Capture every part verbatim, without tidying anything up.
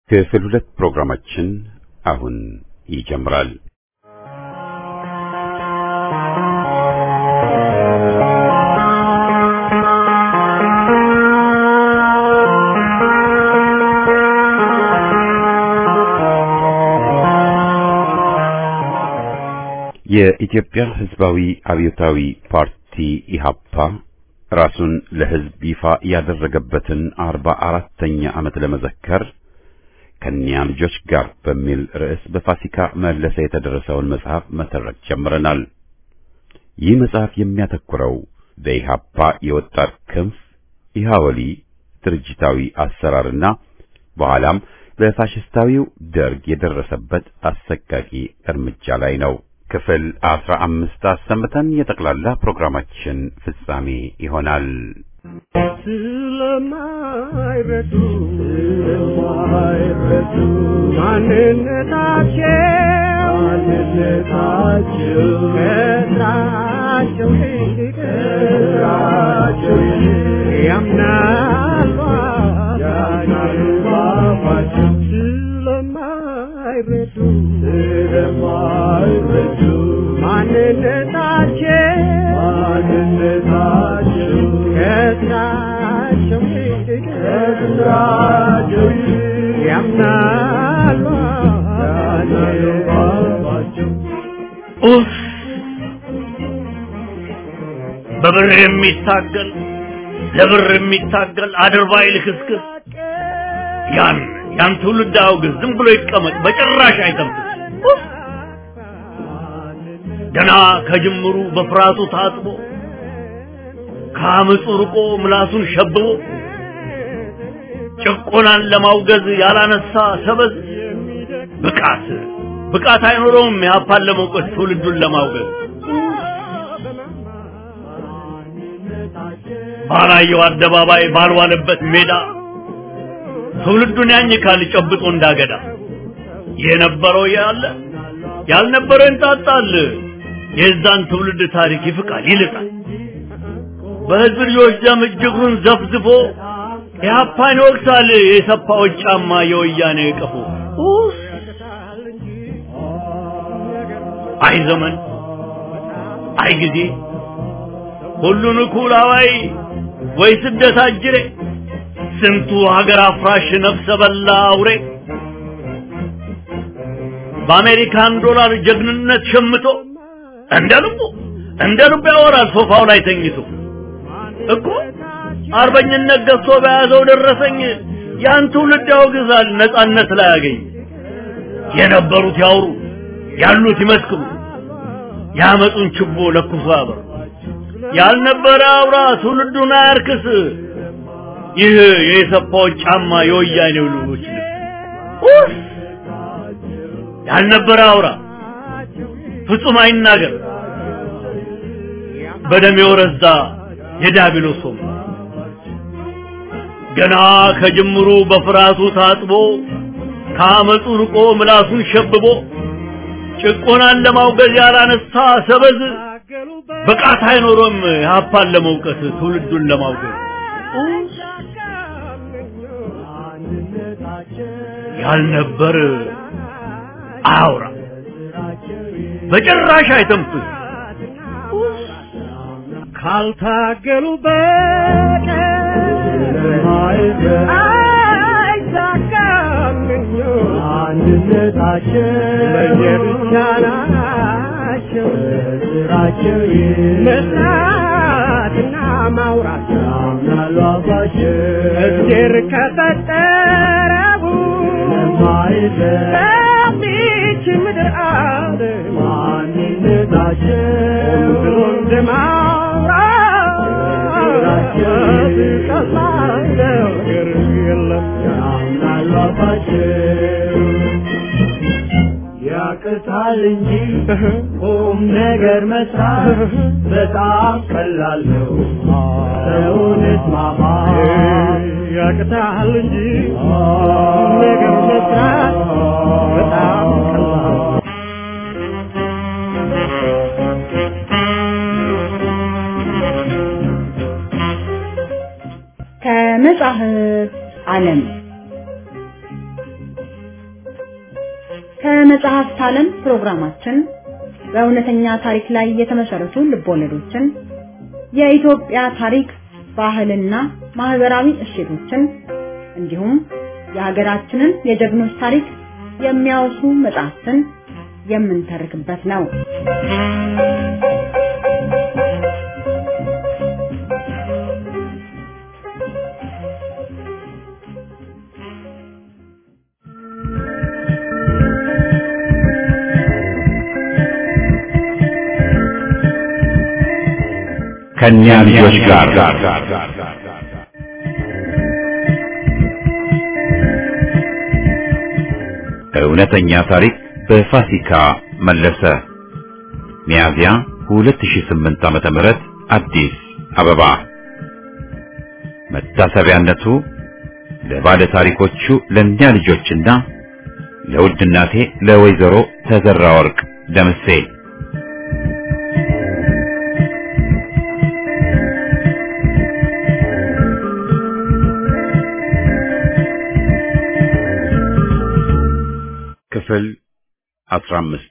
ክፍል ሁለት ፕሮግራማችን አሁን ይጀምራል። የኢትዮጵያ ሕዝባዊ አብዮታዊ ፓርቲ ኢህአፓ ራሱን ለሕዝብ ይፋ ያደረገበትን አርባ አራተኛ ዓመት ለመዘከር ከኒያ ልጆች ጋር በሚል ርዕስ በፋሲካ መለሰ የተደረሰውን መጽሐፍ መተረክ ጀምረናል። ይህ መጽሐፍ የሚያተኩረው በኢህአፓ የወጣት ክንፍ ኢህአወሊ ድርጅታዊ አሰራርና በኋላም በፋሽስታዊው ደርግ የደረሰበት አሰቃቂ እርምጃ ላይ ነው። ክፍል አስራ አምስት አሰምተን የጠቅላላ ፕሮግራማችን ፍጻሜ ይሆናል። ስለማይረዱ ስለማይረዱ ማንነታቸው ማንነታቸው ከስራቸው ከስራቸው ያምናሉ ያምናሉ ባባቸው ስለማይረዱ ስለማይረዱ ማንነታቸው ማንነታቸው ከስራቸው ከስራቸው ያምናሉ ያምናሉ ባባቸው ኡፍ በብር የሚታገል ለብር የሚታገል አድርባይ ልክስክስ ያን ያን ትውልድ አውግዝ፣ ዝም ብሎ ይቀመጥ፣ በጭራሽ አይተንፍስ። ገና ከጅምሩ በፍራቱ ታጥቦ ከአመፁ ርቆ ምላሱን ሸብቦ ጭቆናን ለማውገዝ ያላነሳ ሰበዝ ብቃት ብቃት አይኖረውም ያፓን ለመውቀስ ትውልዱን ለማውገዝ። ባላየው አደባባይ ባልዋለበት ሜዳ ትውልዱን ያኝካል ጨብጦ እንዳገዳ። የነበረው ያለ ያልነበረው እንጣጣል፣ የዛን ትውልድ ታሪክ ይፍቃል ይልጣል። በህዝብ ልጆች ደም እጅግሩን ዘፍዝፎ ኢህአፓን ይወቅሳል የሰፋዎች ጫማ የወያኔ ቀፎ። አይ ዘመን አይ ጊዜ ሁሉን እኩል አዋይ ወይ ስደት አጅሬ ስንቱ ሀገር አፍራሽ ነፍሰ በላ አውሬ በአሜሪካን ዶላር ጀግንነት ሸምቶ እንደ ልቡ እንደ ልቡ ያወራል ሶፋው ላይ ተኝቶ እኮ አርበኝነት ገዝቶ በያዘው ደረሰኝ ያን ትውልድ ያወግዛል ነጻነት ላይ ያገኝ። የነበሩት ያውሩ ያሉት ይመስክሩ ያመጡን ችቦ ለኩሶ ያበር ያልነበረ አውራ ትውልዱን አያርክስ። ይህ የሰፋው ጫማ የወያኔው ልጆች ኡፍ ያልነበረ አውራ ፍጹም አይናገር በደም የወረዛ የዳቢሎስ ሆም ገና ከጅምሩ በፍራቱ ታጥቦ ከአመፁ ርቆ ምላሱን ሸብቦ ጭቆናን ለማውገዝ ያላነሳ ሰበዝ ብቃት አይኖሮም ያፓን ለመውቀስ ትውልዱን ለማውገዝ። ያልነበር አውራ በጭራሽ አይተንፍስ። ካልታገሉ በቀር አይሳካም አንድነታቸው ለየብቻ ናቸው ስራቸው መስራትና ማውራት ያምናሉ አባቸው እግዜር ከፈጠረው ሰፊች ምድር አለ ማንነታቸው ሁሉን ለማውራት ቀላል ነገር የለም ያምናሉ አባቸው። ያቅታል እንጂ ቁም ነገር መስራት በጣም ቀላል ነው። ሰውነት ማማ ያቅታል እንጂ ቁም ነገር መስራት በጣም ቀላል ነው። ከመጽሐፍ ዓለም ከመጽሐፍት ዓለም ፕሮግራማችን በእውነተኛ ታሪክ ላይ የተመሰረቱ ልቦለዶችን፣ የኢትዮጵያ ታሪክ፣ ባህልና ማህበራዊ እሴቶችን እንዲሁም የሀገራችንን የጀግኖች ታሪክ የሚያወሱ መጽሐፍትን የምንተርክበት ነው። ከኛ ልጆች ጋር እውነተኛ ታሪክ በፋሲካ መለሰ። ሚያዝያ ሁለት ሺህ ስምንት ዓመተ ምህረት አዲስ አበባ። መታሰቢያነቱ ለባለ ታሪኮቹ ለኛ ልጆችና ለውድ እናቴ ለወይዘሮ ተዘራ ወርቅ ደምሴ። ክፍል አስራ አምስት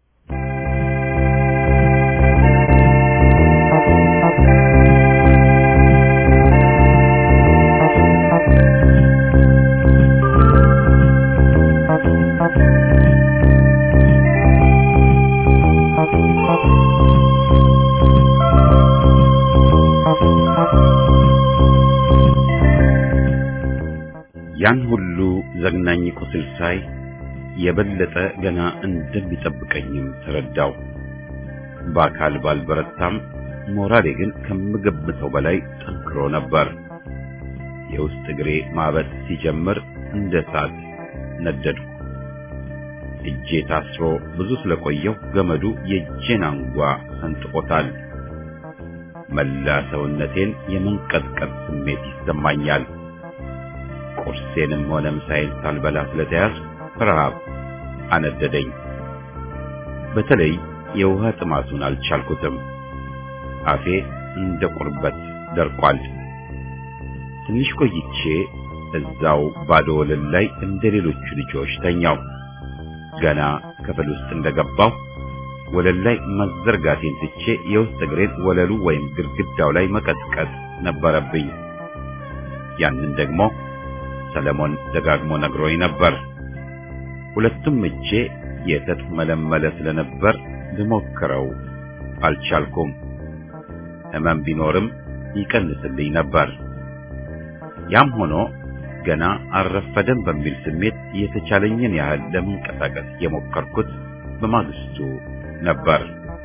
ያን ሁሉ ዘግናኝ ቁስል ሳይ የበለጠ ገና እንደሚጠብቀኝም ተረዳው። በአካል ባልበረታም ሞራሌ ግን ከምገምተው በላይ ጠንክሮ ነበር። የውስጥ እግሬ ማበጥ ሲጀምር እንደ እሳት ነደድኩ። እጄ ታስሮ ብዙ ስለቆየው ገመዱ የእጄን አንጓ ሰንጥቆታል። መላ ሰውነቴን የመንቀጥቀጥ ስሜት ይሰማኛል። ቁርሴንም ሆነ ምሳዬን ሳልበላ ስለተያዝኩ ረሃብ አነደደኝ። በተለይ የውሃ ጥማቱን አልቻልኩትም። አፌ እንደ ቁርበት ደርቋል። ትንሽ ቆይቼ እዛው ባዶ ወለል ላይ እንደ ሌሎቹ ልጆች ተኛው። ገና ክፍል ውስጥ እንደገባው ወለል ላይ መዘርጋቴን ትቼ የውስጥ እግሬን ወለሉ ወይም ግድግዳው ላይ መቀጥቀጥ ነበረብኝ። ያንን ደግሞ ሰለሞን ደጋግሞ ነግሮኝ ነበር። ሁለቱም እጄ የተጥመለመለ ስለነበር ልሞክረው አልቻልኩም። ህመም ቢኖርም ይቀንስልኝ ነበር። ያም ሆኖ ገና አረፈደም በሚል ስሜት የተቻለኝን ያህል ለመንቀሳቀስ የሞከርኩት በማግስቱ ነበር።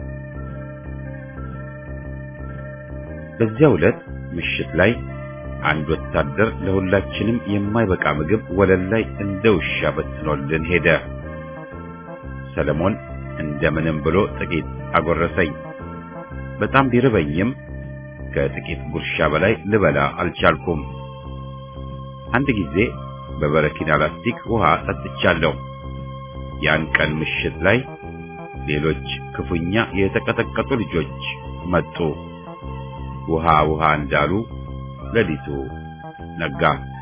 በዚያው ዕለት ምሽት ላይ አንድ ወታደር ለሁላችንም የማይበቃ ምግብ ወለል ላይ እንደ ውሻ በትኖልን ሄደ። ሰለሞን እንደምንም ብሎ ጥቂት አጎረሰኝ። በጣም ቢርበኝም ከጥቂት ጉርሻ በላይ ልበላ አልቻልኩም። አንድ ጊዜ በበረኪና ላስቲክ ውሃ ጠጥቻለሁ። ያን ቀን ምሽት ላይ ሌሎች ክፉኛ የተቀጠቀጡ ልጆች መጡ። ውሃ ውሃ እንዳሉ ለሊቱ ነጋ።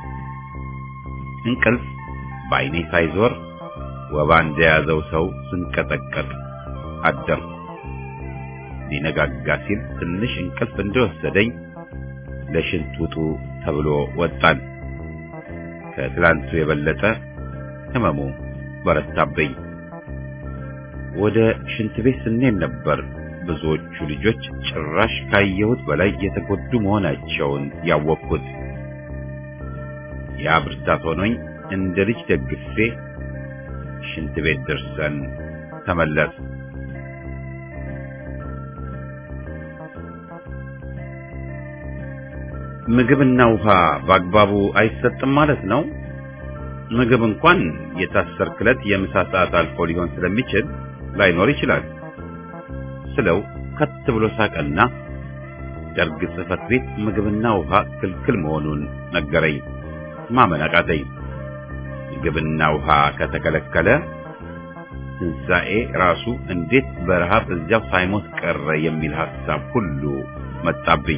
እንቅልፍ በዓይኔ ሳይዞር ወባ እንደያዘው ሰው ስንቀጠቀጥ አደርኩ። ሊነጋጋ ሲል ትንሽ እንቅልፍ እንደወሰደኝ ለሽንት ውጡ ተብሎ ወጣን። ከትላንቱ የበለጠ ህመሙ በረታብኝ። ወደ ሽንት ቤት ስንሄድ ነበር ብዙዎቹ ልጆች ጭራሽ ካየሁት በላይ የተጎዱ መሆናቸውን ያወቅኩት። ያ ብርታት ሆኖኝ እንደ ልጅ ደግፌ ሽንት ቤት ደርሰን ተመለስ። ምግብና ውሃ በአግባቡ አይሰጥም ማለት ነው? ምግብ እንኳን የታሰርክለት የምሳ ሰዓት አልፎ ሊሆን ስለሚችል ላይኖር ይችላል ስለው ከት ብሎ ሳቀና ደርግ ጽሕፈት ቤት ምግብና ውሃ ክልክል መሆኑን ነገረኝ። ማመን አቃተኝ። ምግብና ውሃ ከተከለከለ ትንሣኤ ራሱ እንዴት በረሃብ እዚያው ሳይሞት ቀረ የሚል ሐሳብ ሁሉ መጣብኝ።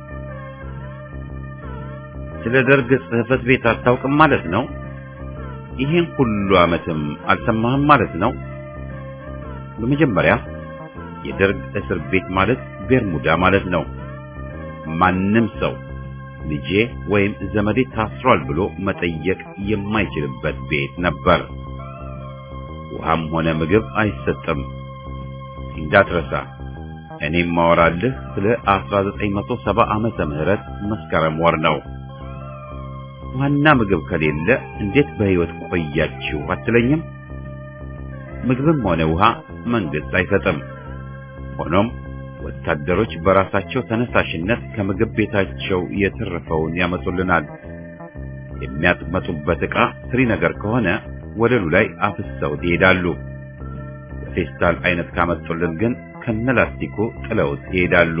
ስለ ደርግ ጽሕፈት ቤት አታውቅም ማለት ነው? ይሄን ሁሉ ዓመትም አልሰማህም ማለት ነው? በመጀመሪያ የደርግ እስር ቤት ማለት ቤርሙዳ ማለት ነው። ማንም ሰው ልጄ ወይም ዘመዴ ታስሯል ብሎ መጠየቅ የማይችልበት ቤት ነበር። ውሃም ሆነ ምግብ አይሰጥም። እንዳትረሳ እኔም ማወራልህ ስለ አስራ ዘጠኝ መቶ ሰባ ዓመተ ምህረት መስከረም ወር ነው። ዋና ምግብ ከሌለ እንዴት በህይወት ቆያችሁ አትለኝም? ምግብም ሆነ ውሃ መንግስት አይሰጥም። ሆኖም ወታደሮች በራሳቸው ተነሳሽነት ከምግብ ቤታቸው የተረፈውን ያመጡልናል። የሚያጥመጡበት ዕቃ ትሪ ነገር ከሆነ ወለሉ ላይ አፍሰው ይሄዳሉ። ፌስታል አይነት ካመጡልን ግን ከነላስቲኩ ጥለውት ይሄዳሉ።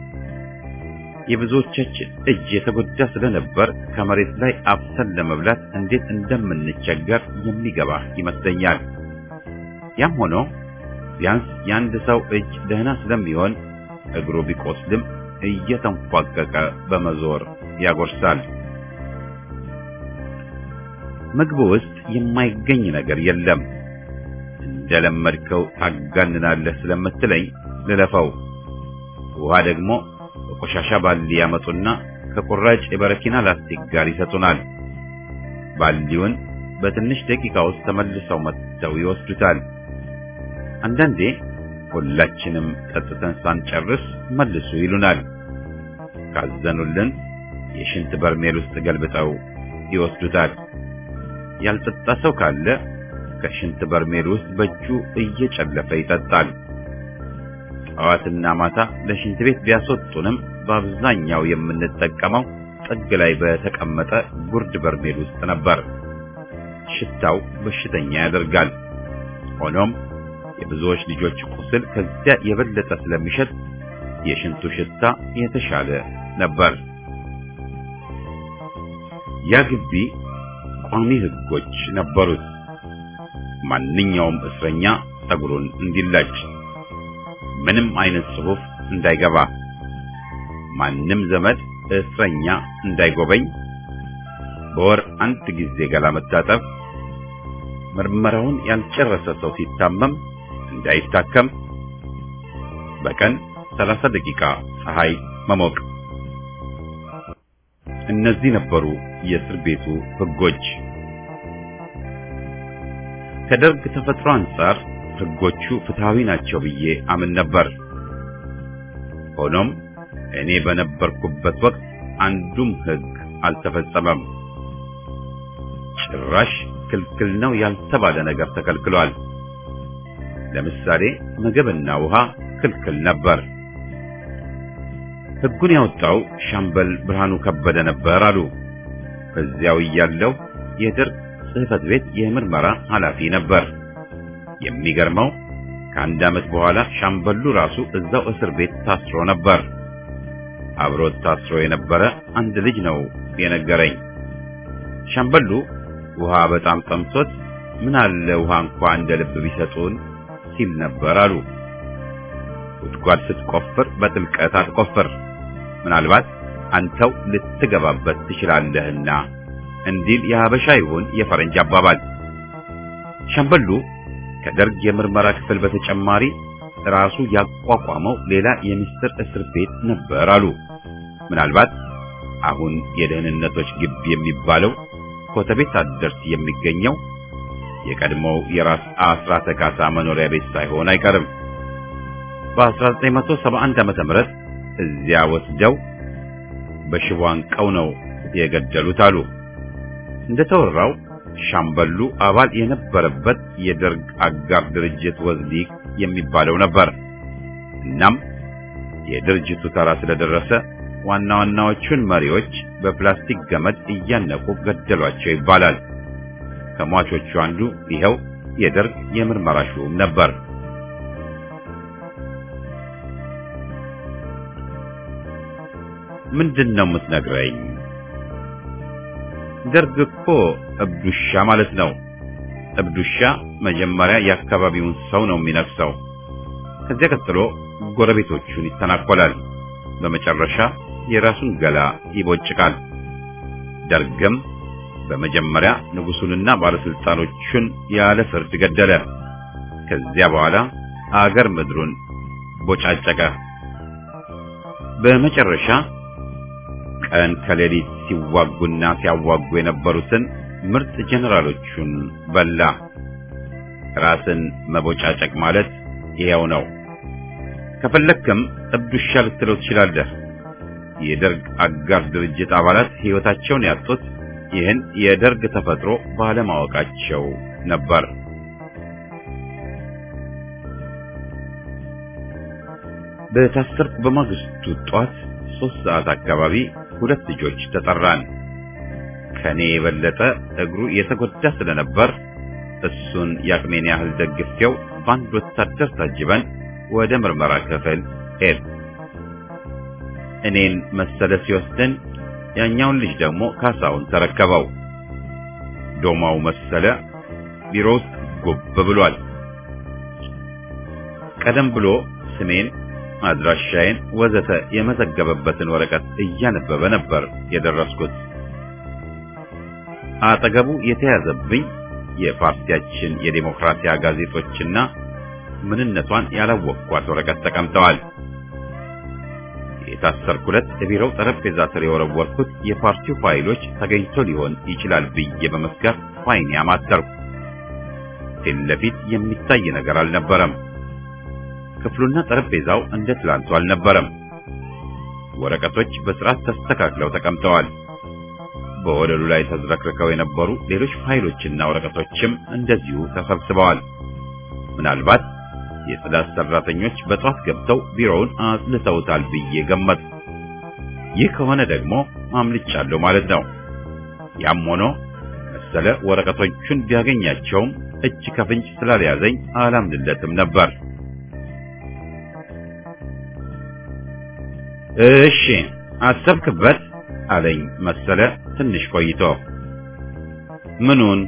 የብዙዎቻችን እጅ የተጎዳ ስለነበር ከመሬት ላይ አፍሰን ለመብላት እንዴት እንደምንቸገር የሚገባ ይመስለኛል። ያም ሆኖ ቢያንስ የአንድ ሰው እጅ ደህና ስለሚሆን እግሩ ቢቆስልም እየተንፏቀቀ በመዞር ያጎርሳል። ምግቡ ውስጥ የማይገኝ ነገር የለም። እንደለመድከው ታጋንናለህ ስለምትለኝ ልለፈው። ውሃ ደግሞ በቆሻሻ ባሊ ያመጡና ከቁራጭ የበረኪና ላስቲክ ጋር ይሰጡናል። ባሊውን በትንሽ ደቂቃ ውስጥ ተመልሰው መጥተው ይወስዱታል። አንዳንዴ ሁላችንም ጠጥተን ሳንጨርስ መልሱ ይሉናል። ካዘኑልን የሽንት በርሜል ውስጥ ገልብጠው ይወስዱታል። ያልጠጣ ሰው ካለ ከሽንት በርሜል ውስጥ በእጁ እየጨለፈ ይጠጣል። ጠዋትና ማታ ለሽንት ቤት ቢያስወጡንም በአብዛኛው የምንጠቀመው ጥግ ላይ በተቀመጠ ጉርድ በርሜል ውስጥ ነበር። ሽታው በሽተኛ ያደርጋል። ሆኖም የብዙዎች ልጆች ቁስል ከዚያ የበለጠ ስለሚሸት የሽንቱ ሽታ የተሻለ ነበር። ያ ግቢ ቋሚ ሕጎች ነበሩት። ማንኛውም እስረኛ ጸጉሩን እንዲላጭ፣ ምንም አይነት ጽሑፍ እንዳይገባ፣ ማንም ዘመድ እስረኛ እንዳይጎበኝ፣ በወር አንድ ጊዜ ገላ መታጠብ፣ ምርመራውን ያልጨረሰ ሰው ሲታመም እንዳይታከም፣ በቀን ሰላሳ ደቂቃ ፀሐይ መሞቅ። እነዚህ ነበሩ የእስር ቤቱ ሕጎች። ከደርግ ተፈጥሮ አንጻር ሕጎቹ ፍትሃዊ ናቸው ብዬ አምን ነበር። ሆኖም እኔ በነበርኩበት ወቅት አንዱም ሕግ አልተፈጸመም። ጭራሽ ክልክል ነው ያልተባለ ነገር ተከልክሏል። ለምሳሌ ምግብና ውሃ ክልክል ነበር። ሕጉን ያወጣው ሻምበል ብርሃኑ ከበደ ነበር አሉ። በዚያው እያለው የደርግ ጽሕፈት ቤት የምርመራ ኃላፊ ነበር። የሚገርመው ከአንድ ዓመት በኋላ ሻምበሉ ራሱ እዛው እስር ቤት ታስሮ ነበር። አብሮት ታስሮ የነበረ አንድ ልጅ ነው የነገረኝ። ሻምበሉ ውሃ በጣም ጠምቶት ምን አለ ውሃ እንኳን እንደ ልብ ቢሰጡን ሲል ነበር አሉ። ጉድጓድ ስትቆፍር በጥልቀት አትቆፍር፣ ምናልባት አንተው ልትገባበት ትችላለህና እንዲል የሀበሻ ይሁን የፈረንጅ አባባል። ሻምበሉ ከደርግ የምርመራ ክፍል በተጨማሪ ራሱ ያቋቋመው ሌላ የምስጢር እስር ቤት ነበር አሉ። ምናልባት አሁን የደህንነቶች ግቢ የሚባለው ኮተቤ ታደርስ የሚገኘው የቀድሞው የራስ አስራተ ካሳ መኖሪያ ቤት ሳይሆን አይቀርም። በአስራ ዘጠኝ መቶ ሰባ አንድ ዓመተ ምህረት እዚያ ወስደው በሽቦ አንቀው ነው የገደሉት አሉ። እንደተወራው ሻምበሉ አባል የነበረበት የደርግ አጋር ድርጅት ወዝሊክ የሚባለው ነበር። እናም የድርጅቱ ተራ ስለደረሰ ዋና ዋናዎቹን መሪዎች በፕላስቲክ ገመድ እያነቁ ገደሏቸው ይባላል። ከሟቾቹ አንዱ ይኸው የደርግ የምርመራ ሹም ነበር። ምንድነው የምትነግረኝ? ደርግ እኮ እብዱሻ ማለት ነው። እብዱሻ መጀመሪያ የአካባቢውን ሰው ነው የሚነክሰው። ከዚያ ቀጥሎ ጎረቤቶቹን ይተናኮላል። በመጨረሻ የራሱን ገላ ይቦጭቃል። ደርግም በመጀመሪያ ንጉሱንና ባለስልጣኖቹን ያለ ፍርድ ገደለ። ከዚያ በኋላ አገር ምድሩን ቦጫጨቀ። በመጨረሻ ቀን ከሌሊት ሲዋጉና ሲያዋጉ የነበሩትን ምርጥ ጀነራሎቹን በላ። ራስን መቦጫጨቅ ማለት ይሄው ነው። ከፈለክም እብዱሻ ልትለው ትችላለህ። የደርግ አጋር ድርጅት አባላት ሕይወታቸውን ያጡት ይህን የደርግ ተፈጥሮ ባለማወቃቸው ነበር። በታሰርኩ በማግስቱ ጧት ሶስት ሰዓት አካባቢ ሁለት ልጆች ተጠራን። ከኔ የበለጠ እግሩ የተጎዳ ስለነበር እሱን ያቅሜን ያህል ደግፌው በአንድ ወታደር ታጅበን ወደ ምርመራ ክፍል ሄድ። እኔን መሰለ ሲወስደን ያኛውን ልጅ ደግሞ ካሳውን ተረከበው። ዶማው መሰለ ቢሮ ውስጥ ጉብ ብሏል። ቀደም ብሎ ስሜን፣ አድራሻዬን ወዘተ የመዘገበበትን ወረቀት እያነበበ ነበር የደረስኩት። አጠገቡ የተያዘብኝ የፓርቲያችን የዲሞክራሲያ ጋዜጦችና ምንነቷን ያላወቅኳት ወረቀት ተቀምጠዋል። የታሰርኩለት የቢሮው ጠረጴዛ ስር የወረወርኩት የፓርቲው ፋይሎች ተገኝቶ ሊሆን ይችላል ብዬ በመስጋት ፋይን ያማተርኩ። ፊት ለፊት የሚታይ ነገር አልነበረም። ክፍሉና ጠረጴዛው እንደ ትላንቱ አልነበረም። ወረቀቶች በስርዓት ተስተካክለው ተቀምጠዋል። በወለሉ ላይ ተዝረክርከው የነበሩ ሌሎች ፋይሎችና ወረቀቶችም እንደዚሁ ተሰብስበዋል። ምናልባት የጽዳት ሰራተኞች በጧት ገብተው ቢሮውን አጽድተውታል ብዬ ገመት። ይህ ከሆነ ደግሞ አምልጫለሁ ማለት ነው። ያም ሆኖ መሰለ ወረቀቶቹን ቢያገኛቸውም እጅ ከፍንጭ ስላልያዘኝ አላምንለትም ነበር። እሺ አሰብክበት አለኝ መሰለ ትንሽ ቆይቶ። ምኑን?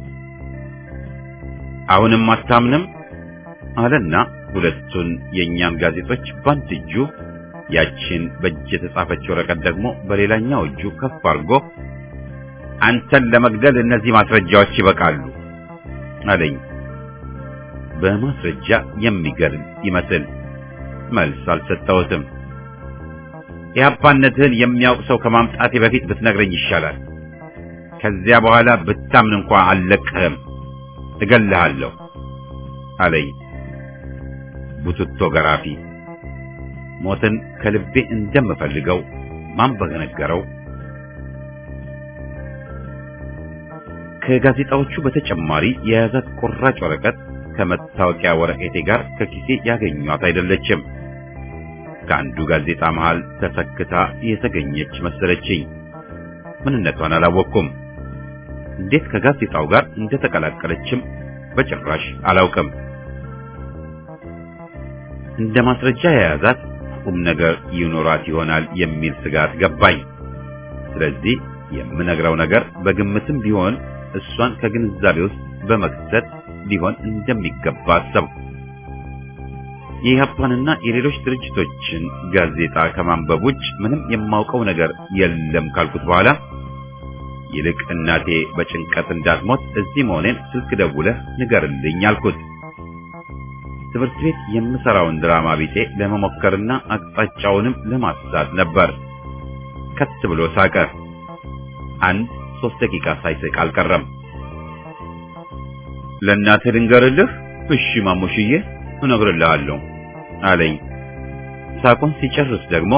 አሁንም አታምንም አለና ሁለቱን የኛን ጋዜጦች ባንድ እጁ ያችን በእጅ የተጻፈች ወረቀት ደግሞ በሌላኛው እጁ ከፍ አድርጎ አንተን ለመግደል እነዚህ ማስረጃዎች ይበቃሉ አለኝ። በማስረጃ የሚገርም ይመስል መልስ አልሰጠሁትም። የአባነትህን የሚያውቅ ሰው ከማምጣቴ በፊት ብትነግረኝ ይሻላል። ከዚያ በኋላ ብታምን እንኳን አልለቅህም፣ እገልሃለሁ አለኝ። ቡትቶ ገራፊ ሞትን ከልቤ እንደምፈልገው ማን በነገረው? ከጋዜጣዎቹ በተጨማሪ የያዛት ቁራጭ ወረቀት ከመታወቂያ ወረቀቴ ጋር ከኪሴ ያገኟት አይደለችም። ከአንዱ ጋዜጣ መሃል ተሰክታ የተገኘች መሰለችኝ። ምንነቷን አላወቅኩም። እንዴት ከጋዜጣው ጋር እንደተቀላቀለችም በጭራሽ አላውቅም። እንደ ማስረጃ የያዛት ቁም ነገር ይኖራት ይሆናል የሚል ስጋት ገባኝ። ስለዚህ የምነግረው ነገር በግምትም ቢሆን እሷን ከግንዛቤ ውስጥ በመክተት ሊሆን እንደሚገባ አሰብኩ። የኢህአፓንና የሌሎች ድርጅቶችን ጋዜጣ ከማንበብ ውጭ ምንም የማውቀው ነገር የለም ካልኩት በኋላ ይልቅ እናቴ በጭንቀት እንዳትሞት እዚህ መሆኔን ስልክ ደውለህ ንገርልኝ አልኩት። ትምህርት ቤት የምሰራውን ድራማ ቢጤ ለመሞከርና አቅጣጫውንም ለማሳት ነበር። ከት ብሎ ሳቀ። አንድ ሶስት ደቂቃ ሳይስቅ አልቀረም። ለእናትህ ልንገርልህ? እሺ ማሙሽዬ እነግርልሃለሁ አለኝ። ሳቁን ሲጨርስ ደግሞ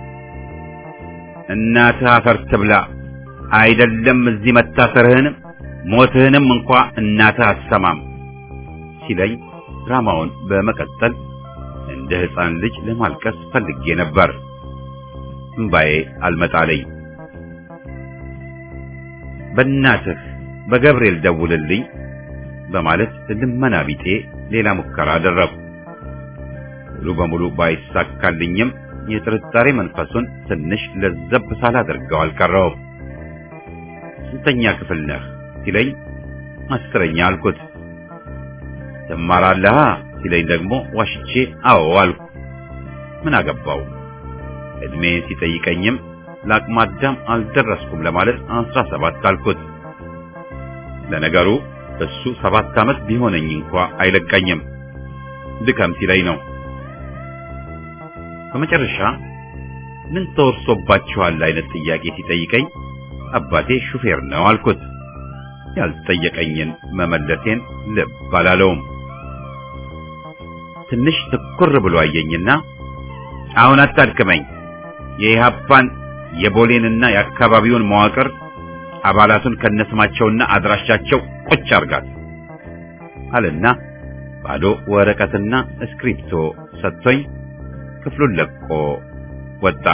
እናትህ አፈር ትብላ፣ አይደለም እዚህ መታሰርህንም ሞትህንም እንኳን እናትህ አትሰማም ሲለኝ ድራማውን በመቀጠል እንደ ሕፃን ልጅ ለማልቀስ ፈልጌ ነበር። እምባዬ አልመጣለኝ። በእናትህ በገብርኤል ደውልልኝ በማለት ልመና ቢጤ ሌላ ሙከራ አደረኩ። ሙሉ በሙሉ ባይሳካልኝም የጥርጣሬ መንፈሱን ትንሽ ለዘብ ሳላደርገው አልቀረውም። ስንተኛ ክፍል ነህ ሲለኝ አስረኛ አልኩት። ትማራለህ ሲለኝ ደግሞ ዋሽቼ አዎ አልኩ። ምን አገባው? እድሜ ሲጠይቀኝም ለአቅመ አዳም አልደረስኩም ለማለት አስራ ሰባት አልኩት። ለነገሩ እሱ ሰባት ዓመት ቢሆነኝ እንኳ አይለቀኝም። ድከም ሲለኝ ነው። በመጨረሻ ምን ተወርሶባችኋል አይነት ጥያቄ ሲጠይቀኝ አባቴ ሹፌር ነው አልኩት። ያልጠየቀኝን መመለሴን ልብ አላለውም። ትንሽ ትኩር ብሎ አየኝና አሁን አታድክመኝ፣ የኢህአፓን የቦሌንና የአካባቢውን መዋቅር አባላቱን ከነስማቸውና አድራሻቸው ቁጭ አርጋት አለና ባዶ ወረቀትና እስክሪፕቶ ሰጥቶኝ ክፍሉን ለቆ ወጣ።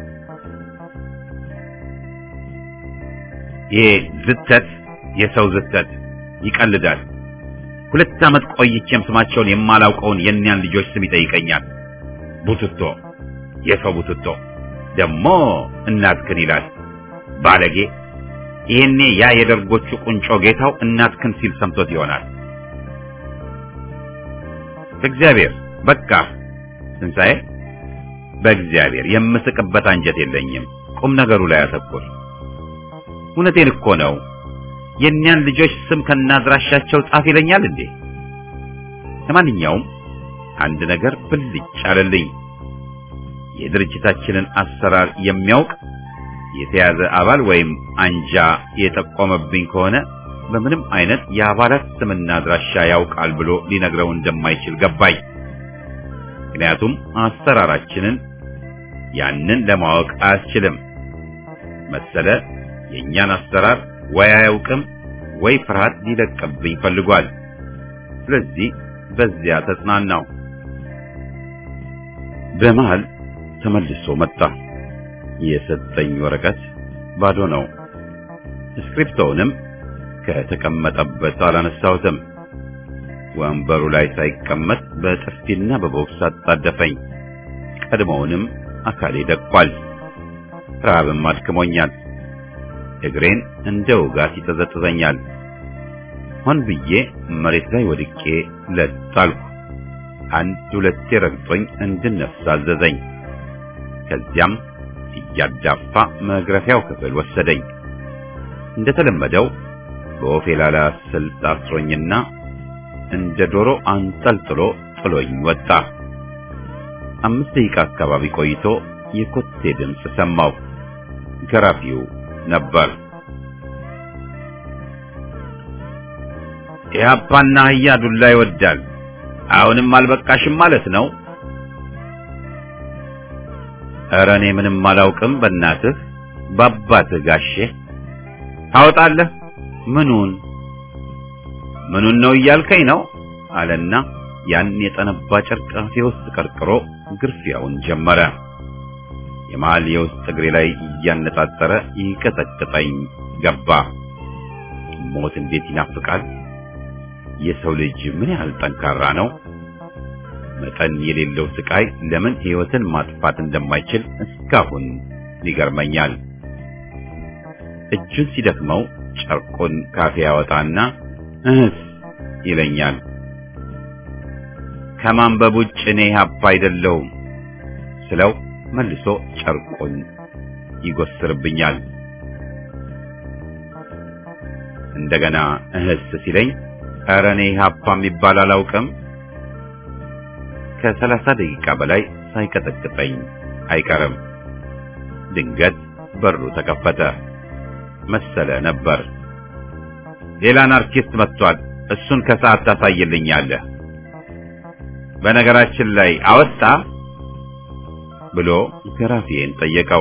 ይሄ ዝተት የሰው ዝተት ይቀልዳል። ሁለት ዓመት ቆይቼም ስማቸውን የማላውቀውን የኛን ልጆች ስም ይጠይቀኛል። ቡትቶ፣ የሰው ቡትቶ ደሞ እናትክን ይላል ባለጌ። ይሄኔ ያ የደርጎቹ ቁንጮ ጌታው እናትክን ሲል ሰምቶት ይሆናል። በእግዚአብሔር በቃ ትንሣኤ፣ በእግዚአብሔር የምስቅበት አንጀት የለኝም። ቁም ነገሩ ላይ አተኩር። እውነቴን እኮ ነው። የኛን ልጆች ስም ከናድራሻቸው ጻፍ ይለኛል እንዴ? ለማንኛውም አንድ ነገር ብልጭ አለልኝ። የድርጅታችንን አሰራር የሚያውቅ የተያዘ አባል ወይም አንጃ የጠቆመብኝ ከሆነ በምንም አይነት የአባላት ስምና አድራሻ ያውቃል ብሎ ሊነግረው እንደማይችል ገባኝ። ምክንያቱም አሰራራችንን ያንን ለማወቅ አያስችልም መሰለ። የኛን አሰራር ወይ አያውቅም ወይ ፍርሃት ሊለቅብኝ ፈልጓል። ስለዚህ በዚያ ተጽናናው። በመሃል ተመልሶ መጣ። የሰጠኝ ወረቀት ባዶ ነው። ስክሪፕቶውንም ከተቀመጠበት አላነሳሁትም። ወንበሩ ላይ ሳይቀመጥ በጥፊና በቦክስ አጣደፈኝ። ቀድሞውንም አካሌ ደቋል። ራብም አድክሞኛል። እግሬን እንደ ውጋት ይጠዘጥዘኛል። ሆን ብዬ መሬት ላይ ወድቄ ለጣልኩ። አንድ ሁለቴ ረግጦኝ እንድነፍስ አዘዘኝ። ከዚያም እያዳፋ መግረፊያው ክፍል ወሰደኝ። እንደተለመደው በኦፌላላ ስልት አስሮኝና እንደ ዶሮ አንጠልጥሎ ጥሎኝ ወጣ። አምስት ደቂቃ አካባቢ ቆይቶ የኮቴ ድምፅ ሰማሁ። ገራፊው ነበር። ኢህአፓና አህያ ዱላ ይወዳል። አሁንም አልበቃሽም ማለት ነው? ኧረ እኔ ምንም አላውቅም። በእናትህ ባባትህ ጋሼ ታወጣለህ። ምኑን ምኑን ነው እያልከኝ ነው አለና ያን የጠነባ ጨርቅ አፌ ውስጥ ቀርቅሮ ግርፊያውን ጀመረ። የመሃል የውስጥ እግሬ ላይ እያነጣጠረ ይቀጠቅጠኝ ገባ። ሞት እንዴት ይናፍቃል! የሰው ልጅ ምን ያህል ጠንካራ ነው! መጠን የሌለው ስቃይ ለምን ሕይወትን ማጥፋት እንደማይችል እስካሁን ይገርመኛል። እጁን ሲደክመው ጨርቁን ካፌ ያወጣና እህስ ይለኛል። ከማንበብ ውጭ እኔ ኢህአፓ አይደለሁም ስለው መልሶ ጨርቁን ይጎስርብኛል። እንደገና እህስ ሲለኝ ኧረ እኔ ኢህአፓ የሚባል አላውቅም። ከሰላሳ ደቂቃ በላይ ሳይቀጠቅጠኝ አይቀርም። ድንገት በሩ ተከፈተ መሰለ ነበር። ሌላን አርቲስት መጥቷል፣ እሱን ከሰዓት ታሳይልኛለህ። በነገራችን ላይ አወጣ ብሎ ገራፊዬን ጠየቀው።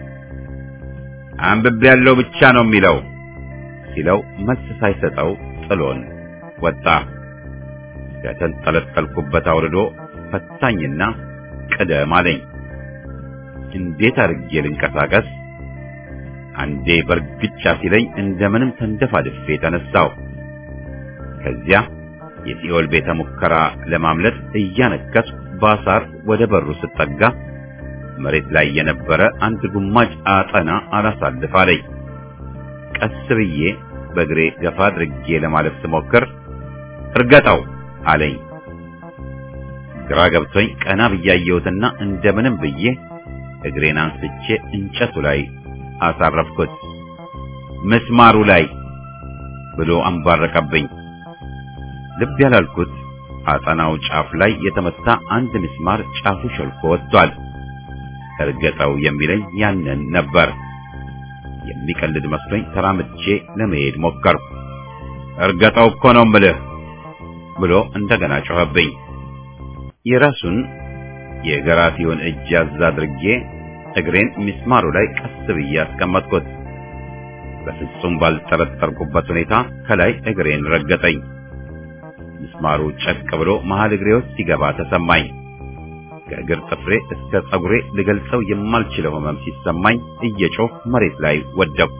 አንብቤ ያለው ብቻ ነው የሚለው ሲለው መልስ ሳይሰጠው ጥሎን ወጣ። ከተንጠለጠልኩበት አውርዶ ፈታኝና ቅደም አለኝ። እንዴት አድርጌ ልንቀሳቀስ? አንዴ በርግጫ ሲለኝ እንደምንም ተንደፋድፌ ተነሳው። ከዚያ የሲኦል ቤተ ሙከራ ለማምለጥ እያነከስኩ ባሳር ወደ በሩ ስጠጋ መሬት ላይ የነበረ አንድ ጉማጅ አጠና አላሳልፍ አለኝ። ቀስ ብዬ በእግሬ ገፋ አድርጌ ለማለፍ ስሞክር እርገጠው አለኝ። ግራ ገብቶኝ ቀና ብያየሁትና እንደምንም ብዬ እግሬን አንስቼ እንጨቱ ላይ አሳረፍኩት። ምስማሩ ላይ ብሎ አንባረቀብኝ። ልብ ያላልኩት አጠናው ጫፍ ላይ የተመታ አንድ ምስማር ጫፉ ሸልኮ ወጥቷል። እርገጠው የሚለኝ ያንን ነበር። የሚቀልድ መስሎኝ ተራምጄ ለመሄድ ሞከርኩ። እርገጠው እኮ ነው የምልህ ብሎ እንደገና ጮኸብኝ። የራሱን የገራፊውን እጅ ያዝ አድርጌ እግሬን ምስማሩ ላይ ቀስ ብዬ አስቀመጥኩት። በፍጹም ባልጠረጠርኩበት ሁኔታ ከላይ እግሬን ረገጠኝ። ምስማሩ ጨቅ ብሎ መሃል እግሬ ውስጥ ሲገባ ተሰማኝ። ከእግር ጥፍሬ እስከ ጸጉሬ ልገልጸው የማልችለው ህመም ሲሰማኝ እየጮህ መሬት ላይ ወደቅኩ።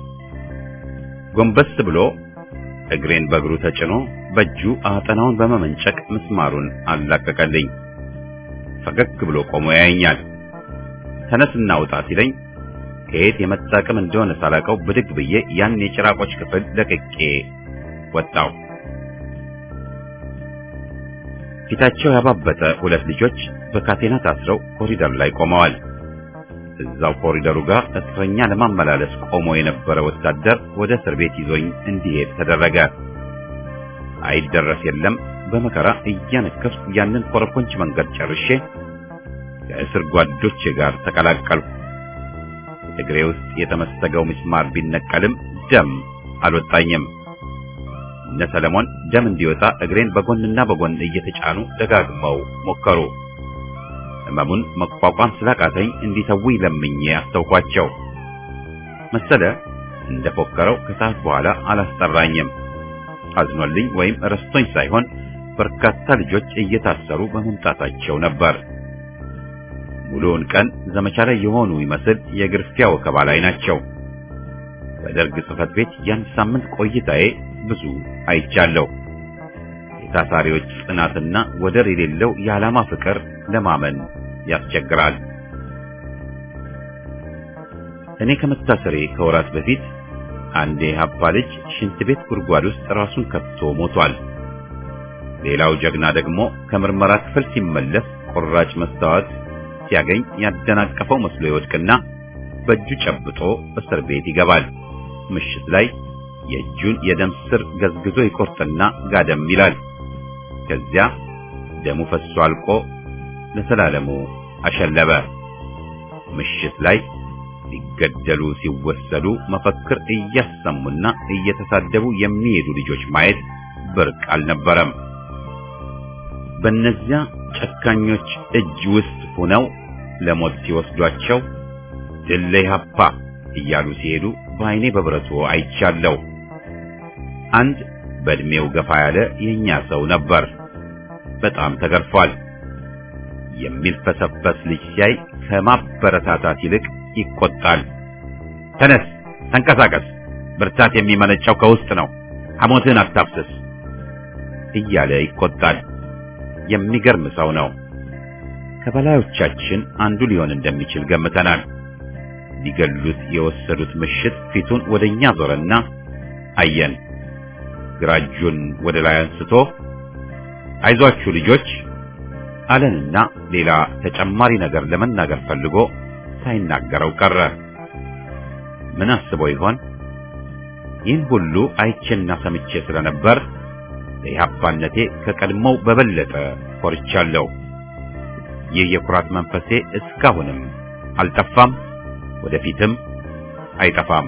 ጎንበስ ብሎ እግሬን በእግሩ ተጭኖ በእጁ አጠናውን በመመንጨቅ ምስማሩን አላቀቀልኝ። ፈገግ ብሎ ቆሞ ያየኛል። ተነስና ውጣ ሲለኝ ከየት የመጣ አቅም እንደሆነ ሳላውቀው ብድግ ብዬ ያን የጭራቆች ክፍል ለቅቄ ወጣሁ። ፊታቸው ያባበጠ ሁለት ልጆች በካቴና ታስረው ኮሪደር ላይ ቆመዋል። እዛው ኮሪደሩ ጋር እስረኛ ለማመላለስ ቆሞ የነበረ ወታደር ወደ እስር ቤት ይዞኝ እንዲሄድ ተደረገ። አይደረስ የለም በመከራ እያነከፍኩ ያንን ኮረኮንች መንገድ ጨርሼ ከእስር ጓዶቼ ጋር ተቀላቀልኩ። እግሬ ውስጥ የተመሰገው ምስማር ቢነቀልም ደም አልወጣኝም። እነ ሰለሞን ደም እንዲወጣ እግሬን በጎንና በጎን እየተጫኑ ደጋግመው ሞከሩ። ህመሙን መቋቋም ስላቃተኝ እንዲተውኝ ለምኜ አስተውኳቸው። መሰለ እንደፎከረው ከሰዓት በኋላ አላስጠራኝም። አዝኖልኝ ወይም ረስቶኝ ሳይሆን በርካታ ልጆች እየታሰሩ በመምጣታቸው ነበር። ሙሉውን ቀን ዘመቻ ላይ የሆኑ ይመስል የግርፊያ ወከባ ላይ ናቸው። በደርግ ጽሕፈት ቤት ያን ሳምንት ቆይታዬ ብዙ አይቻለሁ። የታሳሪዎች ጽናትና ወደር የሌለው የዓላማ ፍቅር ለማመን ያስቸግራል። እኔ ከመታሰሬ ከወራት በፊት አንድ የሀፓ ልጅ ሽንት ቤት ጉድጓድ ውስጥ ራሱን ከቶ ሞቷል። ሌላው ጀግና ደግሞ ከምርመራ ክፍል ሲመለስ ቁራጭ መስታወት ሲያገኝ ያደናቀፈው መስሎ ይወድቅና በእጁ ጨብጦ እስር ቤት ይገባል። ምሽት ላይ የእጁን የደም ስር ገዝግዞ ይቆርጥና ጋደም ይላል። ከዚያ ደሙ ፈሶ አልቆ ለሰላለሙ አሸለበ። ምሽት ላይ ሲገደሉ ሲወሰዱ መፈክር እያሰሙና እየተሳደቡ የሚሄዱ ልጆች ማየት ብርቅ አልነበረም። በእነዚያ ጨካኞች እጅ ውስጥ ሆነው ለሞት ሲወስዷቸው ድል ለኢህአፓ እያሉ ሲሄዱ በዓይኔ በብረቱ አይቻለሁ። አንድ በእድሜው ገፋ ያለ የኛ ሰው ነበር። በጣም ተገርፏል። የሚልፈሰፈስ ልጅ ሲያይ ከማበረታታት ይልቅ ይቆጣል። ተነስ፣ ተንቀሳቀስ፣ ብርታት የሚመነጨው ከውስጥ ነው፣ ሐሞትን አታፍስስ እያለ ይቆጣል። የሚገርም ሰው ነው። ከበላዮቻችን አንዱ ሊሆን እንደሚችል ገምተናል። ሊገሉት የወሰዱት ምሽት ፊቱን ወደኛ ዞረና አየን። ግራ እጁን ወደ ላይ አንስቶ አይዟችሁ ልጆች አለንና ሌላ ተጨማሪ ነገር ለመናገር ፈልጎ ሳይናገረው ቀረ። ምን አስቦ ይሆን? ይህን ሁሉ አይቼና ሰምቼ ስለነበር ለኢህአፓነቴ ከቀድሞው በበለጠ ኮርቻለሁ። ይህ የኩራት መንፈሴ እስካሁንም አልጠፋም፣ ወደፊትም አይጠፋም።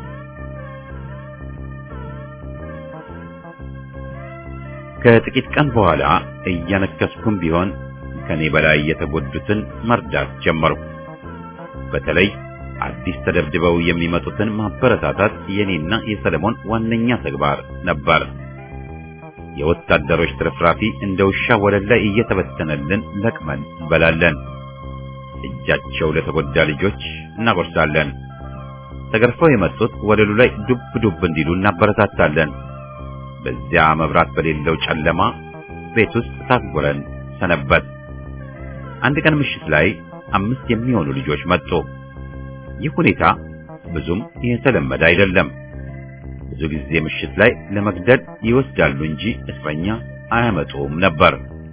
ከጥቂት ቀን በኋላ እያነከስኩም ቢሆን ከኔ በላይ የተጎዱትን መርዳት ጀመርኩ። በተለይ አዲስ ተደብድበው የሚመጡትን ማበረታታት የኔና የሰለሞን ዋነኛ ተግባር ነበር። የወታደሮች ትርፍራፊ እንደ ውሻ ወለል ላይ እየተበተነልን ለቅመን እንበላለን። እጃቸው ለተጎዳ ልጆች እናጎርሳለን። ተገርፈው የመጡት ወለሉ ላይ ዱብ ዱብ እንዲሉ እናበረታታለን። በዚያ መብራት በሌለው ጨለማ ቤት ውስጥ ታጉረን ሰነበት። አንድ ቀን ምሽት ላይ አምስት የሚሆኑ ልጆች መጡ። ይህ ሁኔታ ብዙም የተለመደ አይደለም። ብዙ ጊዜ ምሽት ላይ ለመግደል ይወስዳሉ እንጂ እስረኛ አያመጡም ነበር።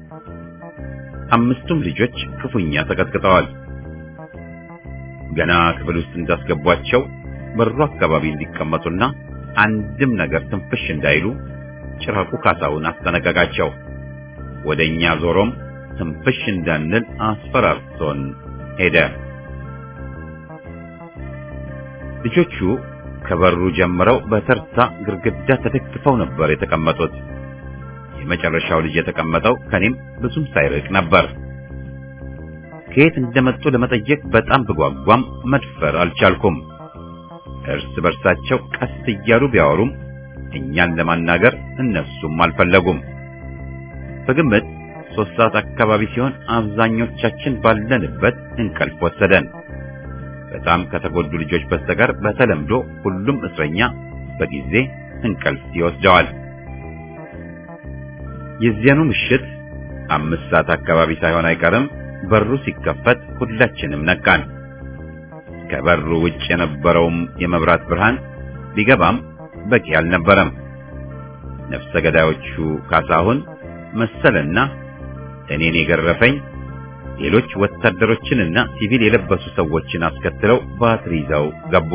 አምስቱም ልጆች ክፉኛ ተቀጥቅጠዋል። ገና ክፍል ውስጥ እንዳስገቧቸው በሩ አካባቢ እንዲቀመጡና አንድም ነገር ትንፍሽ እንዳይሉ ጭራቁ ካሳውን አስጠነቀቃቸው። ወደኛ ዞሮም ትንፍሽ እንዳንል አስፈራርቶን ሄደ። ልጆቹ ከበሩ ጀምረው በተርታ ግርግዳ ተደግፈው ነበር የተቀመጡት። የመጨረሻው ልጅ የተቀመጠው ከኔም ብዙም ሳይርቅ ነበር። ከየት እንደመጡ ለመጠየቅ በጣም ብጓጓም መድፈር አልቻልኩም። እርስ በርሳቸው ቀስ እያሉ ቢያወሩም እኛን ለማናገር እነሱም አልፈለጉም። በግምት ሶስት ሰዓት አካባቢ ሲሆን አብዛኞቻችን ባለንበት እንቅልፍ ወሰደን። በጣም ከተጎዱ ልጆች በስተቀር በተለምዶ ሁሉም እስረኛ በጊዜ እንቅልፍ ይወስደዋል። የዚያኑ ምሽት አምስት ሰዓት አካባቢ ሳይሆን አይቀርም በሩ ሲከፈት ሁላችንም ነቃን። ከበሩ ውጭ የነበረውም የመብራት ብርሃን ቢገባም በቂ አልነበረም። ነፍሰ ገዳዮቹ ካሳሁን መሰለና እኔን የገረፈኝ ሌሎች ወታደሮችንና ሲቪል የለበሱ ሰዎችን አስከትለው ባትሪ ይዘው ገቡ።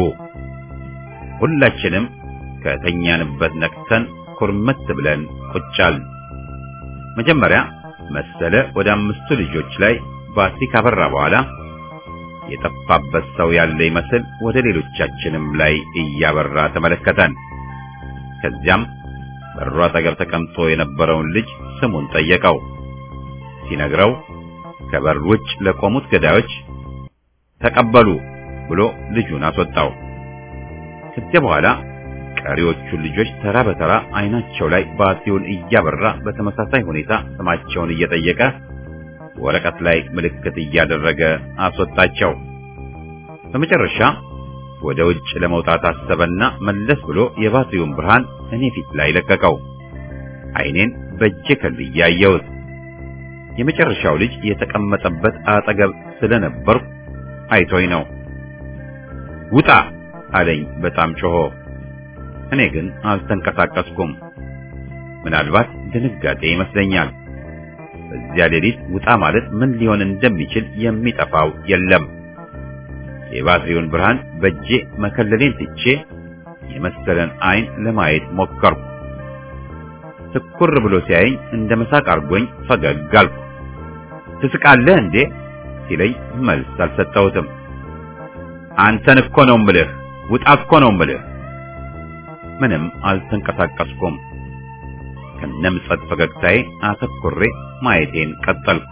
ሁላችንም ከተኛንበት ነቅተን ኩርመት ብለን ቁጫል። መጀመሪያ መሰለ ወደ አምስቱ ልጆች ላይ ባትሪ ካበራ በኋላ የጠፋበት ሰው ያለ ይመስል ወደ ሌሎቻችንም ላይ እያበራ ተመለከተን። ከዚያም በሩ አጠገብ ተቀምጦ የነበረውን ልጅ ስሙን ጠየቀው። ሲነግረው ከበር ውጭ ለቆሙት ገዳዮች ተቀበሉ ብሎ ልጁን አስወጣው። ከዚያ በኋላ ቀሪዎቹ ልጆች ተራ በተራ አይናቸው ላይ ባትሪውን እያበራ በተመሳሳይ ሁኔታ ስማቸውን እየጠየቀ ወረቀት ላይ ምልክት እያደረገ አስወጣቸው። በመጨረሻ ወደ ውጭ ለመውጣት አሰበና መለስ ብሎ የባትሪውን ብርሃን እኔ ፊት ላይ ለቀቀው። አይኔን በእጄ ከልዬ አየሁት። የመጨረሻው ልጅ የተቀመጠበት አጠገብ ስለነበር አይቶኝ ነው። ውጣ አለኝ በጣም ጮሆ። እኔ ግን አልተንቀሳቀስኩም። ምናልባት ድንጋጤ ይመስለኛል። በዚያ ሌሊት ውጣ ማለት ምን ሊሆን እንደሚችል የሚጠፋው የለም። የባትሪውን ብርሃን በእጄ መከለሌን ትቼ የመሰለን አይን ለማየት ሞከርኩ። ትኩር ብሎ ሲያየኝ እንደ መሳቅ አርጎኝ ፈገግ አልኩ። ትስቃለህ እንዴ ሲለኝ መልስ አልሰጠሁትም። አንተን እኮ ነው የምልህ፣ ውጣ እኮ ነው የምልህ። ምንም አልተንቀሳቀስኩም። ከነምጸት ፈገግታዬ አተኩሬ ማየቴን ቀጠልኩ።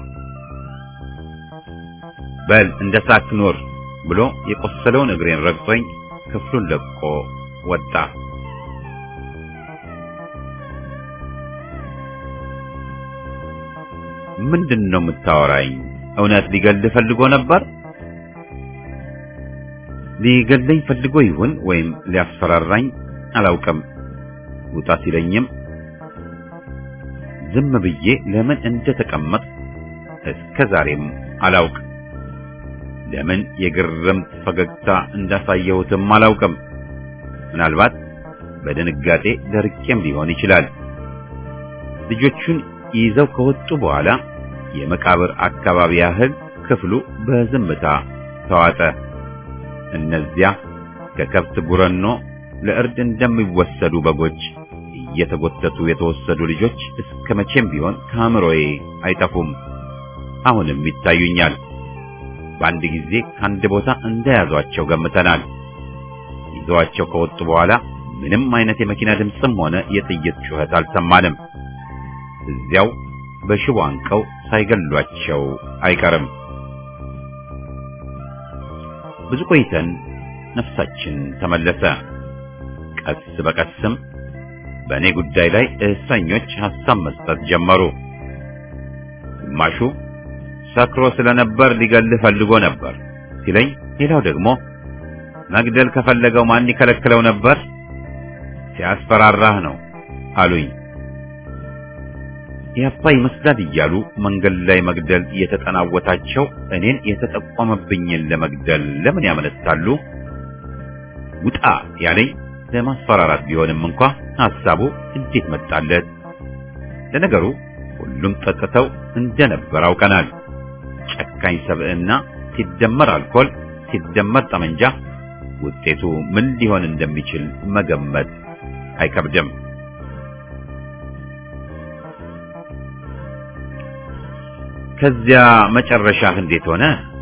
በል እንደ ሳክ ኖር ብሎ የቆሰለውን እግሬን ረግጦኝ ክፍሉን ለቆ ወጣ። ምንድነው የምታወራኝ? እውነት ሊገልህ ፈልጎ ነበር? ሊገለኝ ፈልጎ ይሁን ወይም ሊያስፈራራኝ አላውቅም። ውጣ ሲለኝም ዝም ብዬ ለምን እንደተቀመጥ እስከ ዛሬም አላውቅ። ለምን የግርምት ፈገግታ እንዳሳየሁትም አላውቅም። ምናልባት በድንጋጤ ደርቄም ሊሆን ይችላል። ልጆቹን ይዘው ከወጡ በኋላ የመቃብር አካባቢ ያህል ክፍሉ በዝምታ ተዋጠ። እነዚያ ከከብት ጉረኖ ለእርድ እንደሚወሰዱ በጎች እየተጎተቱ የተወሰዱ ልጆች እስከ መቼም ቢሆን ከአእምሮዬ አይጠፉም። አሁንም ይታዩኛል። በአንድ ጊዜ ከአንድ ቦታ እንደያዟቸው ገምተናል። ይዘዋቸው ከወጡ በኋላ ምንም አይነት የመኪና ድምፅም ሆነ የጥይት ጩኸት አልሰማንም። እዚያው በሽቦ አንቀው ሳይገሏቸው አይቀርም። ብዙ ቆይተን ነፍሳችን ተመለሰ። ቀስ በቀስም በእኔ ጉዳይ ላይ እስረኞች ሐሳብ መስጠት ጀመሩ። ግማሹ ሰክሮ ስለነበር ሊገልህ ፈልጎ ነበር ሲለኝ፣ ሌላው ደግሞ መግደል ከፈለገው ማን ይከለክለው ነበር? ሲያስፈራራህ ነው አሉኝ። ያባ ይመስላል እያሉ መንገድ ላይ መግደል የተጠናወታቸው እኔን የተጠቆመብኝን ለመግደል ለምን ያመነታሉ? ውጣ ያለኝ ለማስፈራራት ቢሆንም እንኳ ሐሳቡ እንዴት መጣለት? ለነገሩ ሁሉም ጠጥተው እንደነበር አውቀናል። ጨካኝ ሰብዕና ሲደመር አልኮል ሲደመር ጠመንጃ ውጤቱ ምን ሊሆን እንደሚችል መገመት አይከብድም። ከዚያ መጨረሻህ እንዴት ሆነ?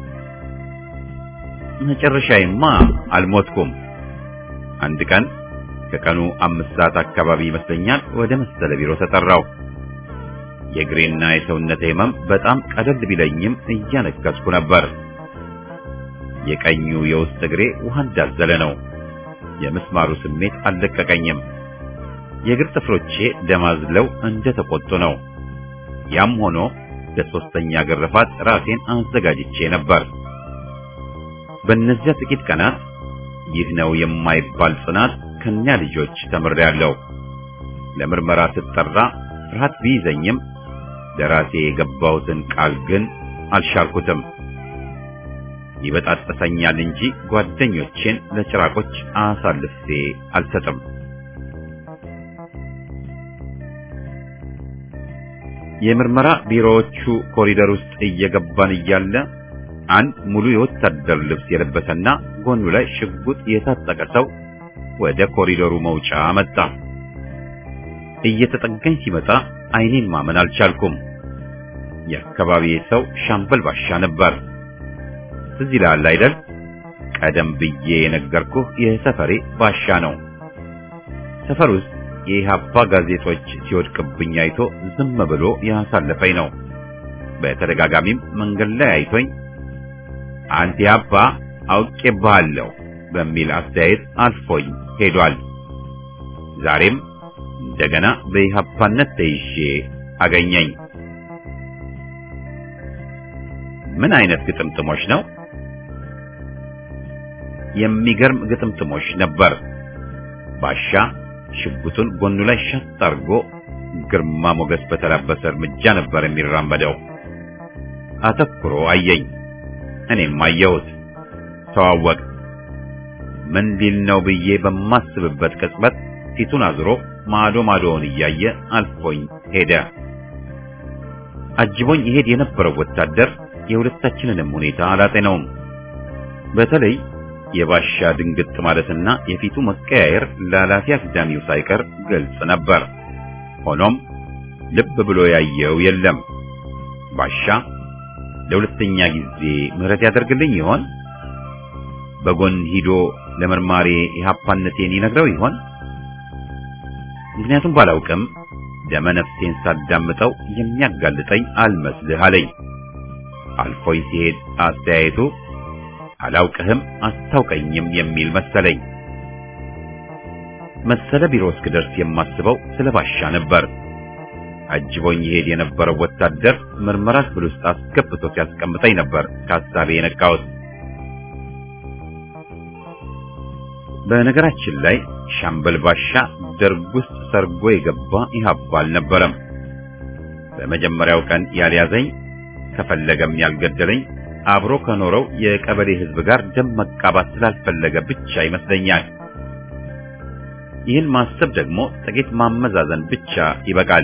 መጨረሻዬማ አልሞትኩም። አንድ ቀን ከቀኑ አምስት ሰዓት አካባቢ ይመስለኛል ወደ መሰለ ቢሮ ተጠራው። የእግሬና የሰውነቴ ህመም በጣም ቀለል ቢለኝም እያነከስኩ ነበር። የቀኙ የውስጥ እግሬ ውሃ እንዳዘለ ነው። የምስማሩ ስሜት አልለቀቀኝም። የእግር ጥፍሮቼ ደማዝለው እንደተቆጡ ነው። ያም ሆኖ ለሶስተኛ ግርፋት ራሴን አዘጋጅቼ ነበር። በእነዚያ ጥቂት ቀናት ይህ ነው የማይባል ጽናት ከኛ ልጆች ተምሬያለሁ። ለምርመራ ስጠራ ፍርሃት ቢይዘኝም ለራሴ የገባሁትን ቃል ግን አልሻርኩትም። ይበጣጠሰኛል እንጂ ጓደኞቼን ለጭራቆች አሳልፌ አልሰጥም። የምርመራ ቢሮዎቹ ኮሪደር ውስጥ እየገባን እያለ አንድ ሙሉ የወታደር ልብስ የለበሰና ጎኑ ላይ ሽጉጥ የታጠቀ ሰው ወደ ኮሪደሩ መውጫ መጣ። እየተጠጋኝ ሲመጣ ዓይኔን ማመን አልቻልኩም። የአካባቢዬ ሰው ሻምበል ባሻ ነበር። ትዝ ይልሃል አይደል? ቀደም ብዬ የነገርኩህ የሰፈሬ ባሻ ነው። ሰፈር ውስጥ የኢህአፓ ጋዜጦች ሲወድቅብኝ አይቶ ዝም ብሎ ያሳለፈኝ ነው። በተደጋጋሚም መንገድ ላይ አይቶኝ አንተ ኢህአፓ አውቄብሃለሁ በሚል አስተያየት አልፎኝ ሄዷል። ዛሬም እንደገና በኢህአፓነት ተይዤ አገኘኝ። ምን አይነት ግጥምጥሞች ነው? የሚገርም ግጥምጥሞች ነበር። ባሻ ሽጉጡን ጎኑ ላይ ሸጥ አድርጎ ግርማ ሞገስ በተላበሰ እርምጃ ነበር የሚራመደው። አተኩሮ አየኝ፣ እኔም አየሁት። ተዋወቅ። ምን ሊል ነው ብዬ በማስብበት ቅጽበት ፊቱን አዝሮ ማዶ ማዶውን እያየ አልፎኝ ሄደ። አጅቦኝ ይሄድ የነበረው ወታደር የሁለታችንንም ሁኔታ አላጤነውም። በተለይ የባሻ ድንግጥ ማለትና የፊቱ መቀያየር ላላፊ አግዳሚው ሳይቀር ግልጽ ነበር። ሆኖም ልብ ብሎ ያየው የለም። ባሻ ለሁለተኛ ጊዜ ምህረት ያደርግልኝ ይሆን? በጎን ሂዶ ለመርማሪ ኢህአፓነቴን ይነግረው ይሆን? ምክንያቱም ባላውቅም ደመ ነፍሴን ሳዳምጠው የሚያጋልጠኝ አልመስልህ አለኝ። አልፎኝ ሲሄድ አስተያየቱ አላውቅህም አስታውቀኝም የሚል መሰለኝ። መሰለ ቢሮ እስክደርስ የማስበው ስለ ባሻ ነበር። አጅቦኝ ይሄድ የነበረው ወታደር ምርመራ ክፍል ውስጥ አስገብቶ ሲያስቀምጠኝ ነበር ከሀሳቤ የነቃሁት። በነገራችን ላይ ሻምበል ባሻ ደርግ ውስጥ ሰርጎ የገባ ኢህአፓ አልነበረም። በመጀመሪያው ቀን ያልያዘኝ ከፈለገም ያልገደለኝ አብሮ ከኖረው የቀበሌ ህዝብ ጋር ደም መቃባት ስላልፈለገ ብቻ ይመስለኛል። ይህን ማሰብ ደግሞ ጥቂት ማመዛዘን ብቻ ይበቃል።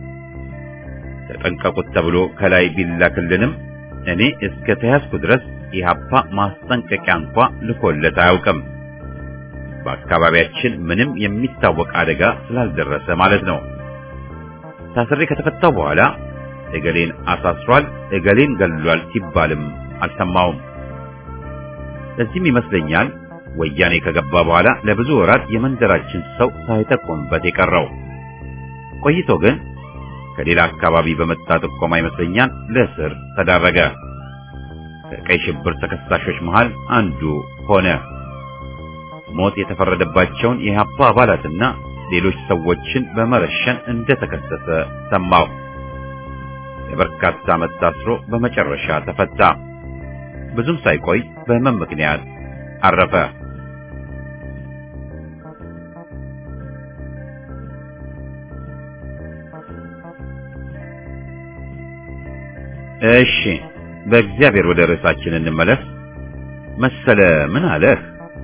ተጠንቀቁት ተብሎ ከላይ ቢላክልንም እኔ እስከ ተያዝኩ ድረስ ኢህአፓ ማስጠንቀቂያ እንኳ ልኮለት አያውቅም። በአካባቢያችን ምንም የሚታወቅ አደጋ ስላልደረሰ ማለት ነው። ታስሬ ከተፈታው በኋላ እገሌን አሳስሯል፣ እገሌን ገድሏል ሲባልም አልሰማውም። ለዚህም ይመስለኛል ወያኔ ከገባ በኋላ ለብዙ ወራት የመንደራችን ሰው ሳይጠቆምበት የቀረው። ቆይቶ ግን ከሌላ አካባቢ በመጣ ጥቆማ ይመስለኛል ለእስር ተዳረገ። ከቀይ ሽብር ተከሳሾች መሃል አንዱ ሆነ። ሞት የተፈረደባቸውን የኢህአፓ አባላትና ሌሎች ሰዎችን በመረሸን እንደተከሰሰ ሰማሁ። ለበርካታ ዓመት ታስሮ በመጨረሻ ተፈታ። ብዙም ሳይቆይ በህመም ምክንያት አረፈ። እሺ፣ በእግዚአብሔር ወደ ርዕሳችን እንመለስ። መሰለ ምን አለህ?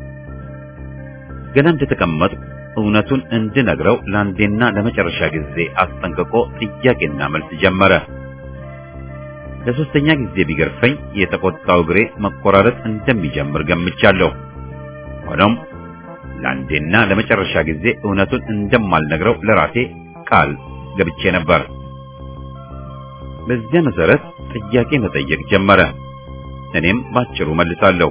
ገና እንደተቀመጥኩ እውነቱን እንድነግረው ለአንዴና ለመጨረሻ ጊዜ አስጠንቅቆ ጥያቄና መልስ ጀመረ። ለሶስተኛ ጊዜ ቢገርፈኝ የተቆጣው እግሬ መቆራረጥ እንደሚጀምር ገምቻለሁ። ሆኖም ለአንዴና ለመጨረሻ ጊዜ እውነቱን እንደማልነግረው ለራሴ ቃል ገብቼ ነበር። በዚያ መሰረት ጥያቄ መጠየቅ ጀመረ። እኔም ባጭሩ መልሳለሁ።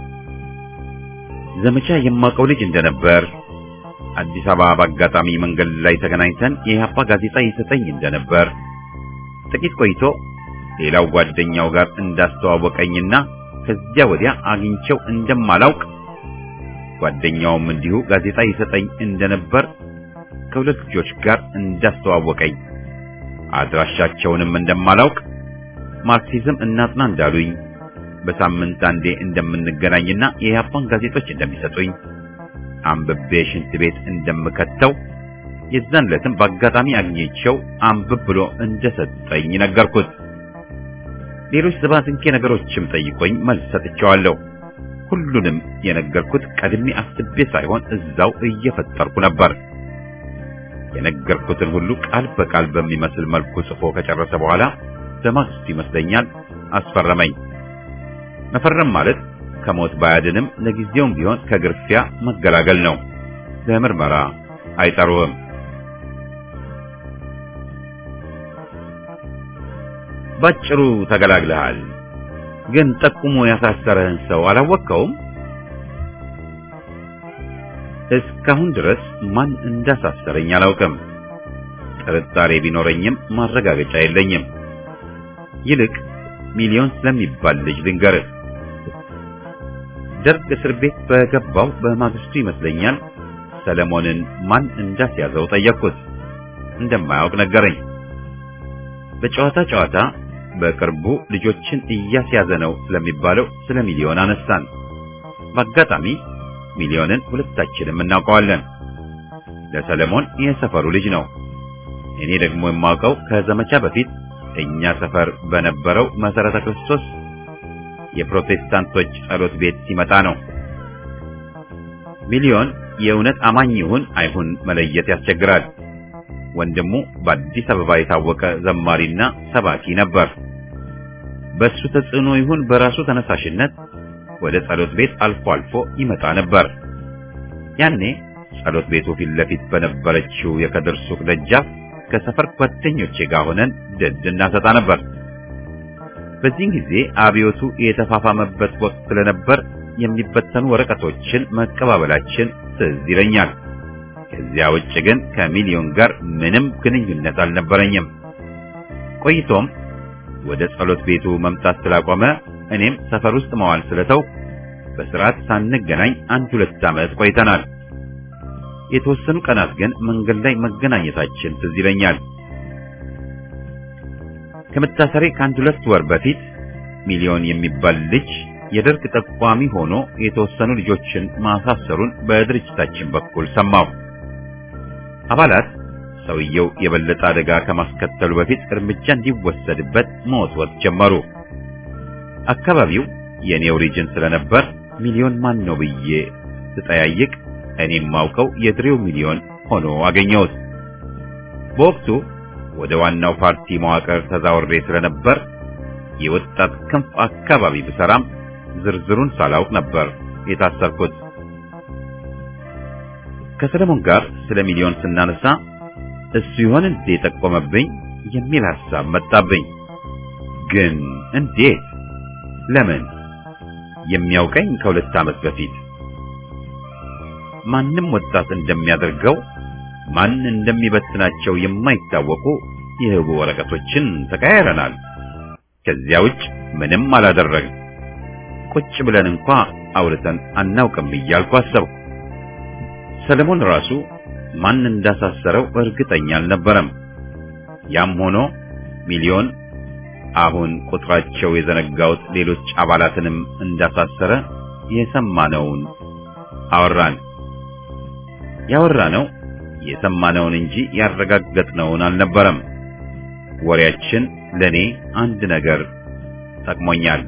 ዘመቻ የማውቀው ልጅ እንደነበር፣ አዲስ አበባ በአጋጣሚ መንገድ ላይ ተገናኝተን የኢህአፓ ጋዜጣ ይሰጠኝ እንደነበር፣ ጥቂት ቆይቶ ሌላው ጓደኛው ጋር እንዳስተዋወቀኝና ከዚያ ወዲያ አግኝቼው እንደማላውቅ ጓደኛውም እንዲሁ ጋዜጣ ይሰጠኝ እንደነበር ከሁለት ልጆች ጋር እንዳስተዋወቀኝ አድራሻቸውንም እንደማላውቅ ማርክሲዝም እናጥና እንዳሉኝ በሳምንት አንዴ እንደምንገናኝና የኢህአፓን ጋዜጦች እንደሚሰጡኝ አንብቤ ሽንት ቤት እንደምከተው የዛን ዕለትም በአጋጣሚ አግኝቼው አንብብ ብሎ እንደሰጠኝ ነገርኩት። ሌሎች ዘባዝንኬ ነገሮችም ጠይቆኝ መልስ ሰጥቼዋለሁ። ሁሉንም የነገርኩት ቀድሜ አስቤ ሳይሆን እዛው እየፈጠርኩ ነበር። የነገርኩትን ሁሉ ቃል በቃል በሚመስል መልኩ ጽፎ ከጨረሰ በኋላ በማግስቱ ይመስለኛል አስፈረመኝ። መፈረም ማለት ከሞት ባያድንም ለጊዜውም ቢሆን ከግርፊያ መገላገል ነው። ለምርመራ አይጠሩህም። ባጭሩ ተገላግለሃል። ግን ጠቁሞ ያሳሰረህን ሰው አላወቅከውም? እስካሁን ድረስ ማን እንዳሳሰረኝ አላውቅም። ጥርጣሬ ቢኖረኝም ማረጋገጫ የለኝም። ይልቅ ሚሊዮን ስለሚባል ልጅ ልንገርህ። ደርግ እስር ቤት በገባው በማግስቱ ይመስለኛል ሰለሞንን ማን እንዳስያዘው ጠየቅኩት። እንደማያውቅ ነገረኝ። በጨዋታ ጨዋታ በቅርቡ ልጆችን እያስያዘ ነው ስለሚባለው ስለ ሚሊዮን አነሳን። በአጋጣሚ ሚሊዮንን ሁለታችንም እናውቀዋለን። ለሰለሞን የሰፈሩ ልጅ ነው። እኔ ደግሞ የማውቀው ከዘመቻ በፊት እኛ ሰፈር በነበረው መሰረተ ክርስቶስ የፕሮቴስታንቶች ጸሎት ቤት ሲመጣ ነው። ሚሊዮን የእውነት አማኝ ይሁን አይሁን መለየት ያስቸግራል። ወንድሙ በአዲስ አበባ የታወቀ ዘማሪና ሰባኪ ነበር። በሱ ተጽዕኖ ይሁን በራሱ ተነሳሽነት ወደ ጸሎት ቤት አልፎ አልፎ ይመጣ ነበር። ያኔ ጸሎት ቤቱ ፊት ለፊት በነበረችው የከድር ሱቅ ደጃፍ ከሰፈር ጓደኞቼ ጋር ሆነን ድድ እናሰጣ ነበር። በዚህን ጊዜ አብዮቱ የተፋፋመበት ወቅት ስለነበር የሚበተኑ ወረቀቶችን መቀባበላችን ትዝ ይለኛል። ከዚያ ውጭ ግን ከሚሊዮን ጋር ምንም ግንኙነት አልነበረኝም። ቆይቶም ወደ ጸሎት ቤቱ መምጣት ስላቆመ እኔም ሰፈር ውስጥ መዋል ስለተው በስርዓት ሳንገናኝ አንድ ሁለት ዓመት ቆይተናል። የተወሰኑ ቀናት ግን መንገድ ላይ መገናኘታችን ትዝ ይለኛል። ከመታሰሬ ከአንድ ሁለት ወር በፊት ሚሊዮን የሚባል ልጅ የደርግ ጠቋሚ ሆኖ የተወሰኑ ልጆችን ማሳሰሩን በድርጅታችን በኩል ሰማሁ። አባላት ሰውየው የበለጠ አደጋ ከማስከተሉ በፊት እርምጃ እንዲወሰድበት መወትወት ጀመሩ። አካባቢው የኔው ሪጅን ስለነበር ሚሊዮን ማን ነው ብዬ ስጠያይቅ እኔም ማውቀው የድሬው ሚሊዮን ሆኖ አገኘሁት። በወቅቱ ወደ ዋናው ፓርቲ መዋቅር ተዛውሬ ስለነበር የወጣት ክንፍ አካባቢ ብሰራም ዝርዝሩን ሳላውቅ ነበር የታሰርኩት። ከሰለሞን ጋር ስለ ሚሊዮን ስናነሳ እሱ ይሆን እንዴ ጠቆመብኝ የሚል ሐሳብ መጣብኝ። ግን እንዴት? ለምን? የሚያውቀኝ ከሁለት ዓመት በፊት ማንም ወጣት እንደሚያደርገው ማን እንደሚበትናቸው የማይታወቁ የህቡ ወረቀቶችን ተቀያይረናል። ከዚያ ውጭ ምንም አላደረግን። ቁጭ ብለን እንኳን አውርተን አናውቅም እያልኩ አሰብኩ። ሰለሞን ራሱ ማን እንዳሳሰረው እርግጠኛ አልነበረም። ያም ሆኖ ሚሊዮን አሁን ቁጥራቸው የዘነጋውት ሌሎች አባላትንም እንዳሳሰረ የሰማነውን አወራን። ያወራነው የሰማነውን እንጂ ያረጋገጥነውን አልነበረም። ወሬያችን ለኔ አንድ ነገር ጠቅሞኛል።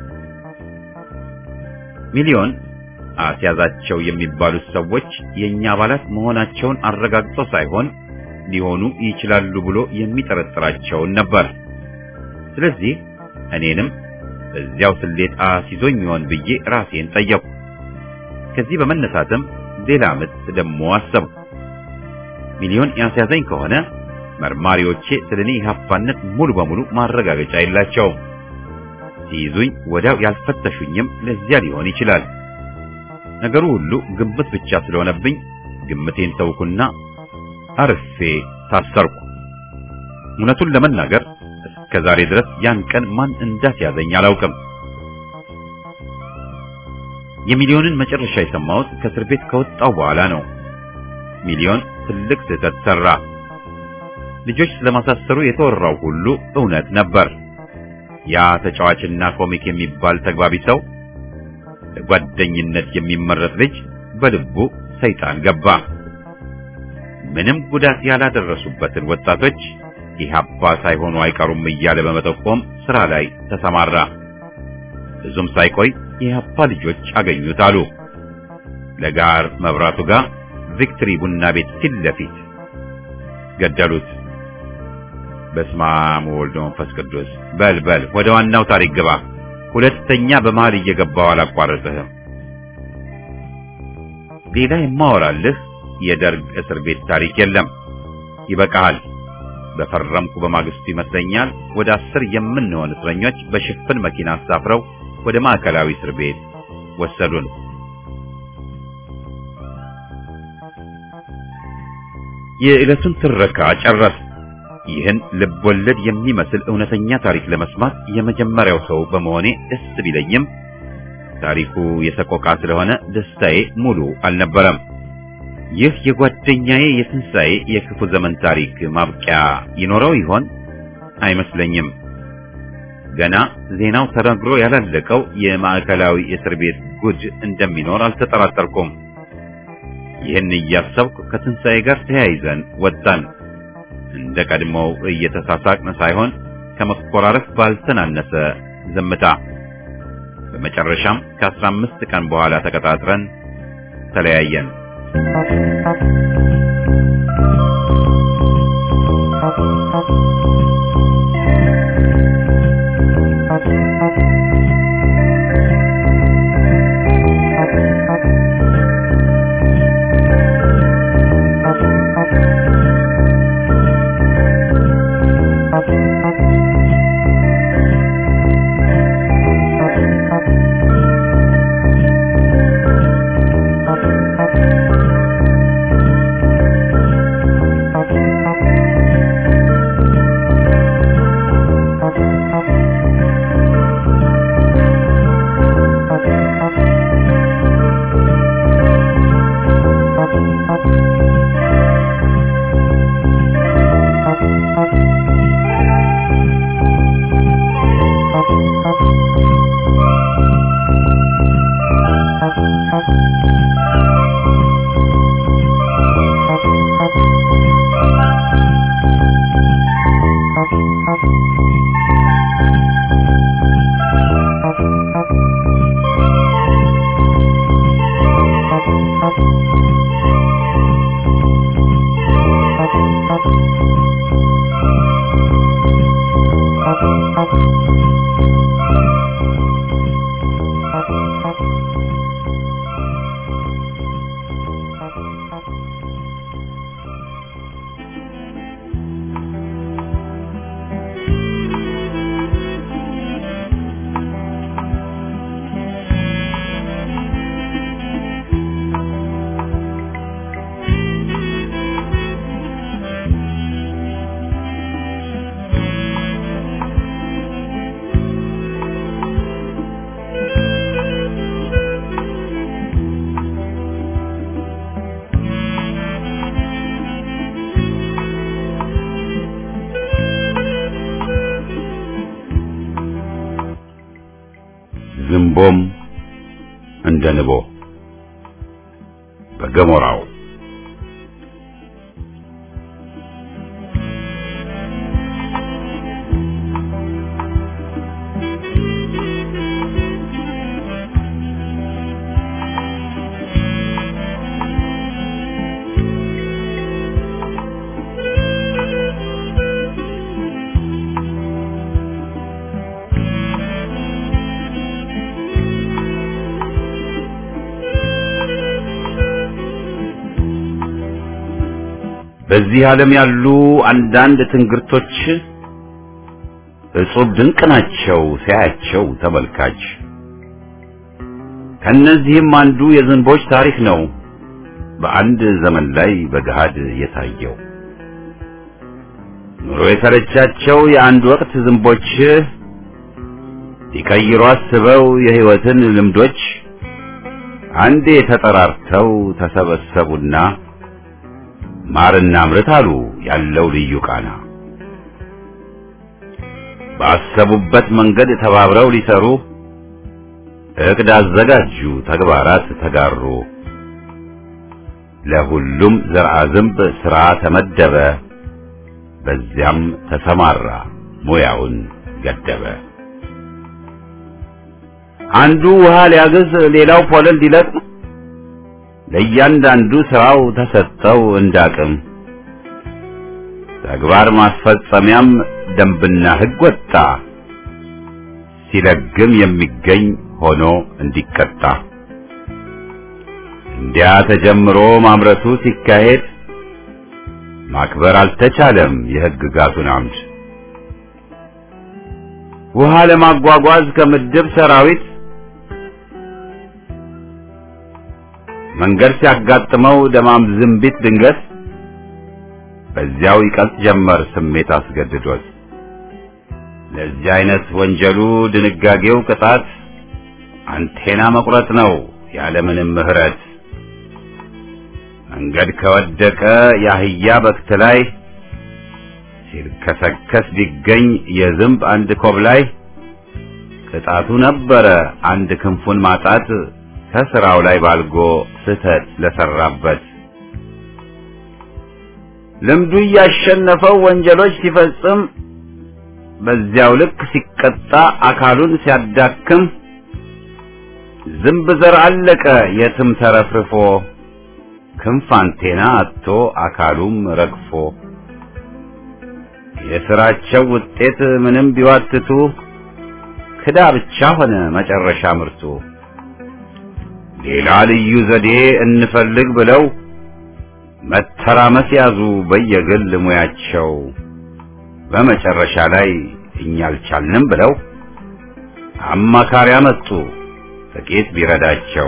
ሚሊዮን አስያዛቸው የሚባሉት ሰዎች የኛ አባላት መሆናቸውን አረጋግጦ ሳይሆን ሊሆኑ ይችላሉ ብሎ የሚጠረጥራቸውን ነበር። ስለዚህ እኔንም በዚያው ስሌት አስይዞኝ ይሆን ብዬ ራሴን ጠየቅኩ። ከዚህ በመነሳትም ሌላ ምት ደሞ አሰብኩ። ሚሊዮን ያስያዘኝ ከሆነ መርማሪዎቼ ስለኔ ኢህአፓነት ሙሉ በሙሉ ማረጋገጫ የላቸውም። ሲይዙኝ ወዲያው ያልፈተሹኝም ለዚያ ሊሆን ይችላል። ነገሩ ሁሉ ግምት ብቻ ስለሆነብኝ ግምቴን ተውኩና አርፌ ታሰርኩ። እውነቱን ለመናገር እስከ ዛሬ ድረስ ያን ቀን ማን እንዳስያዘኝ አላውቅም። የሚሊዮንን መጨረሻ የሰማሁት ከእስር ቤት ከወጣው በኋላ ነው። ሚሊዮን ትልቅ ስህተት ሰራ። ልጆች ስለማሳሰሩ የተወራው ሁሉ እውነት ነበር። ያ ተጫዋችና ኮሚክ የሚባል ተግባቢ ሰው፣ ለጓደኝነት የሚመረጥ ልጅ በልቡ ሰይጣን ገባ። ምንም ጉዳት ያላደረሱበትን ወጣቶች ኢህአፓ ሳይሆኑ አይቀሩም እያለ በመጠቆም ስራ ላይ ተሰማራ። ብዙም ሳይቆይ የኢህአፓ ልጆች አገኙት አሉ። ለጋር መብራቱ ጋር ቪክትሪ ቡና ቤት ፊት ለፊት ገደሉት። በስመ አብ ወወልድ ወመንፈስ ቅዱስ። በል በል ወደ ዋናው ታሪክ ግባ። ሁለተኛ በመሃል እየገባው አላቋርጥህም። ሌላ የማወራልህ የደርግ እስር ቤት ታሪክ የለም። ይበቃሃል። በፈረምኩ በማግስቱ ይመስለኛል ወደ አስር የምንሆን እስረኞች በሽፍን መኪና አሳፍረው ወደ ማዕከላዊ እስር ቤት ወሰዱን። የዕለቱን ትረካ ጨረስ። ይህን ልብ ወለድ የሚመስል እውነተኛ ታሪክ ለመስማት የመጀመሪያው ሰው በመሆኔ ደስ ቢለኝም ታሪኩ የሰቆቃ ስለሆነ ደስታዬ ሙሉ አልነበረም። ይህ የጓደኛዬ የትንሣኤ የክፉ ዘመን ታሪክ ማብቂያ ይኖረው ይሆን? አይመስለኝም። ገና ዜናው ተነግሮ ያላለቀው የማዕከላዊ እስር ቤት ጉድ እንደሚኖር አልተጠራጠርኩም። ይህን እያሰብኩ ከትንሣኤ ጋር ተያይዘን ወጣን። እንደ ቀድሞው እየተሳሳቅን ሳይሆን ከመኮራረፍ ባልተናነሰ ዝምታ። በመጨረሻም ከአስራ አምስት ቀን በኋላ ተቀጣጥረን ተለያየን። ዝንቦም እንደ ንቦ በገሞራው በዚህ ዓለም ያሉ አንዳንድ ትንግርቶች እጹብ ድንቅ ናቸው ሲያያቸው ተመልካች። ከነዚህም አንዱ የዝንቦች ታሪክ ነው በአንድ ዘመን ላይ በገሃድ የታየው። ኑሮ የተረቻቸው የአንድ ወቅት ዝንቦች ሊቀይሩ አስበው የህይወትን ልምዶች አንዴ ተጠራርተው ተሰበሰቡና ማርና ምርት አሉ ያለው ልዩ ቃና። ባሰቡበት መንገድ ተባብረው ሊሰሩ እቅድ አዘጋጁ ተግባራት ተጋሩ። ለሁሉም ዘርአ ዝንብ ሥራ ተመደበ በዚያም ተሰማራ ሙያውን ገደበ። አንዱ ውሃ ሊያግዝ ሌላው ፖለል ሊለቅም ለእያንዳንዱ ስራው ተሰጠው እንዳቅም። ተግባር ማስፈጸሚያም ደንብና ሕግ ወጣ ሲለግም የሚገኝ ሆኖ እንዲቀጣ። እንዲያ ተጀምሮ ማምረቱ ሲካሄድ ማክበር አልተቻለም የሕግጋቱን አምድ። ውሃ ለማጓጓዝ ከምድብ ሰራዊት መንገድ ሲያጋጥመው ደማም ዝንቢት ድንገት በዚያው ይቀልጥ ጀመር ስሜት አስገድዶት። ለዚህ አይነት ወንጀሉ ድንጋጌው ቅጣት አንቴና መቁረጥ ነው ያለምንም ምህረት። መንገድ ከወደቀ ያህያ በክት ላይ ሲልከሰከስ ቢገኝ የዝንብ አንድ ኮብ ላይ ቅጣቱ ነበረ አንድ ክንፉን ማጣት ከስራው ላይ ባልጎ ስተት ለሰራበት። ልምዱ ያሸነፈው ወንጀሎች ሲፈጽም በዚያው ልክ ሲቀጣ አካሉን ሲያዳክም ዝንብ ዘር አለቀ የትም ተረፍርፎ ክንፍ አንቴና አጥቶ አካሉም ረግፎ። የሥራቸው ውጤት ምንም ቢዋትቱ ክዳ ብቻ ሆነ መጨረሻ ምርቱ። ሌላ ልዩ ዘዴ እንፈልግ ብለው መተራመስ ያዙ በየግል ሙያቸው። በመጨረሻ ላይ እኛ አልቻልንም ብለው አማካሪ አመጡ ጥቂት ቢረዳቸው።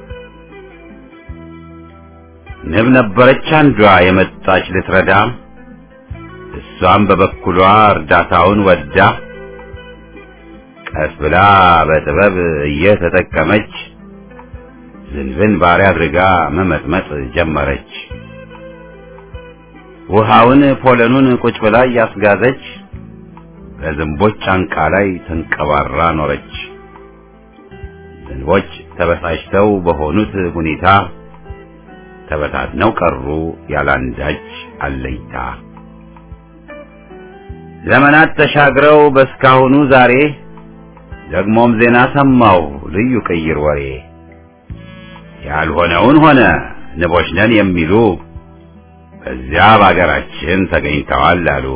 ንብ ነበረች አንዷ የመጣች ልትረዳ እሷም በበኩሏ እርዳታውን ወዳ ቀስ ብላ በጥበብ እየተጠቀመች ዝንብን ባሪያ አድርጋ መመጥመጥ ጀመረች። ውሃውን ፖለኑን ቁጭ ብላ እያስጋዘች በዝንቦች ጫንቃ ላይ ተንቀባራ ኖረች። ዝንቦች ተበሳጭተው በሆኑት ሁኔታ ተበታትነው ቀሩ ያላንዳች አለይታ። ዘመናት ተሻግረው በስካሁኑ ዛሬ ደግሞም ዜና ሰማው ልዩ ቅይር ወሬ። ያልሆነውን ሆነ ንቦች ነን የሚሉ በዚያ በአገራችን ተገኝተዋል አሉ።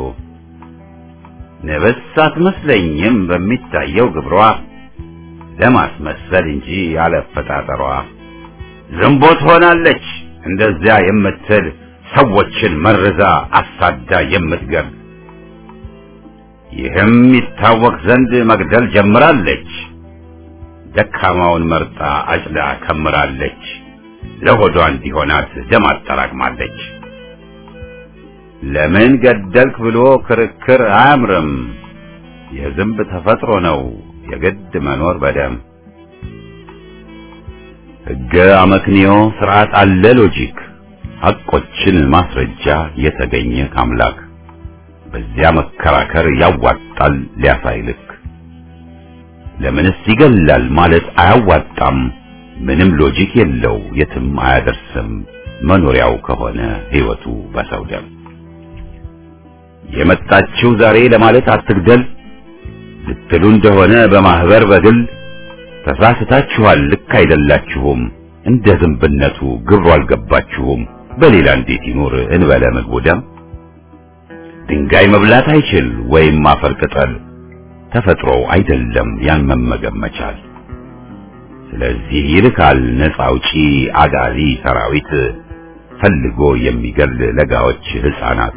ንብስ አትመስለኝም በሚታየው ግብሯ ለማስመሰል እንጂ ያለፈጣጠሯ። ዝንቦት ሆናለች እንደዚያ የምትል ሰዎችን መርዛ አሳዳ የምትገል። ይህም ይታወቅ ዘንድ መግደል ጀምራለች ደካማውን መርጣ አጭዳ ከምራለች። ለሆዷ እንዲሆናት ደም አጠራቅማለች። ለምን ገደልክ ብሎ ክርክር አያምርም። የዝንብ ተፈጥሮ ነው የግድ መኖር በደም። ሕገ አመክንዮ ስርዓት አለ ሎጂክ ሐቆችን ማስረጃ የተገኘ ካምላክ። በዚያ መከራከር ያዋጣል ሊያሳይልክ። ለምንስ ይገላል ማለት አያዋጣም። ምንም ሎጂክ የለው የትም አያደርስም መኖሪያው ከሆነ ሕይወቱ በሰው ደም። የመጣችው ዛሬ ለማለት አትግደል ልትሉ እንደሆነ በማህበር በግል ተሳስታችኋል ልክ አይደላችሁም። እንደ ዝንብነቱ ግብሩ አልገባችሁም። በሌላ እንዴት ይኖር እንበለ ምግቡ ደም። ድንጋይ መብላት አይችል ወይም አፈር ቅጠል ተፈጥሮው አይደለም ያን መመገብ መቻል። ስለዚህ ይልካል ነፃ አውጪ አጋዚ ሰራዊት ፈልጎ የሚገል ለጋዎች ሕፃናት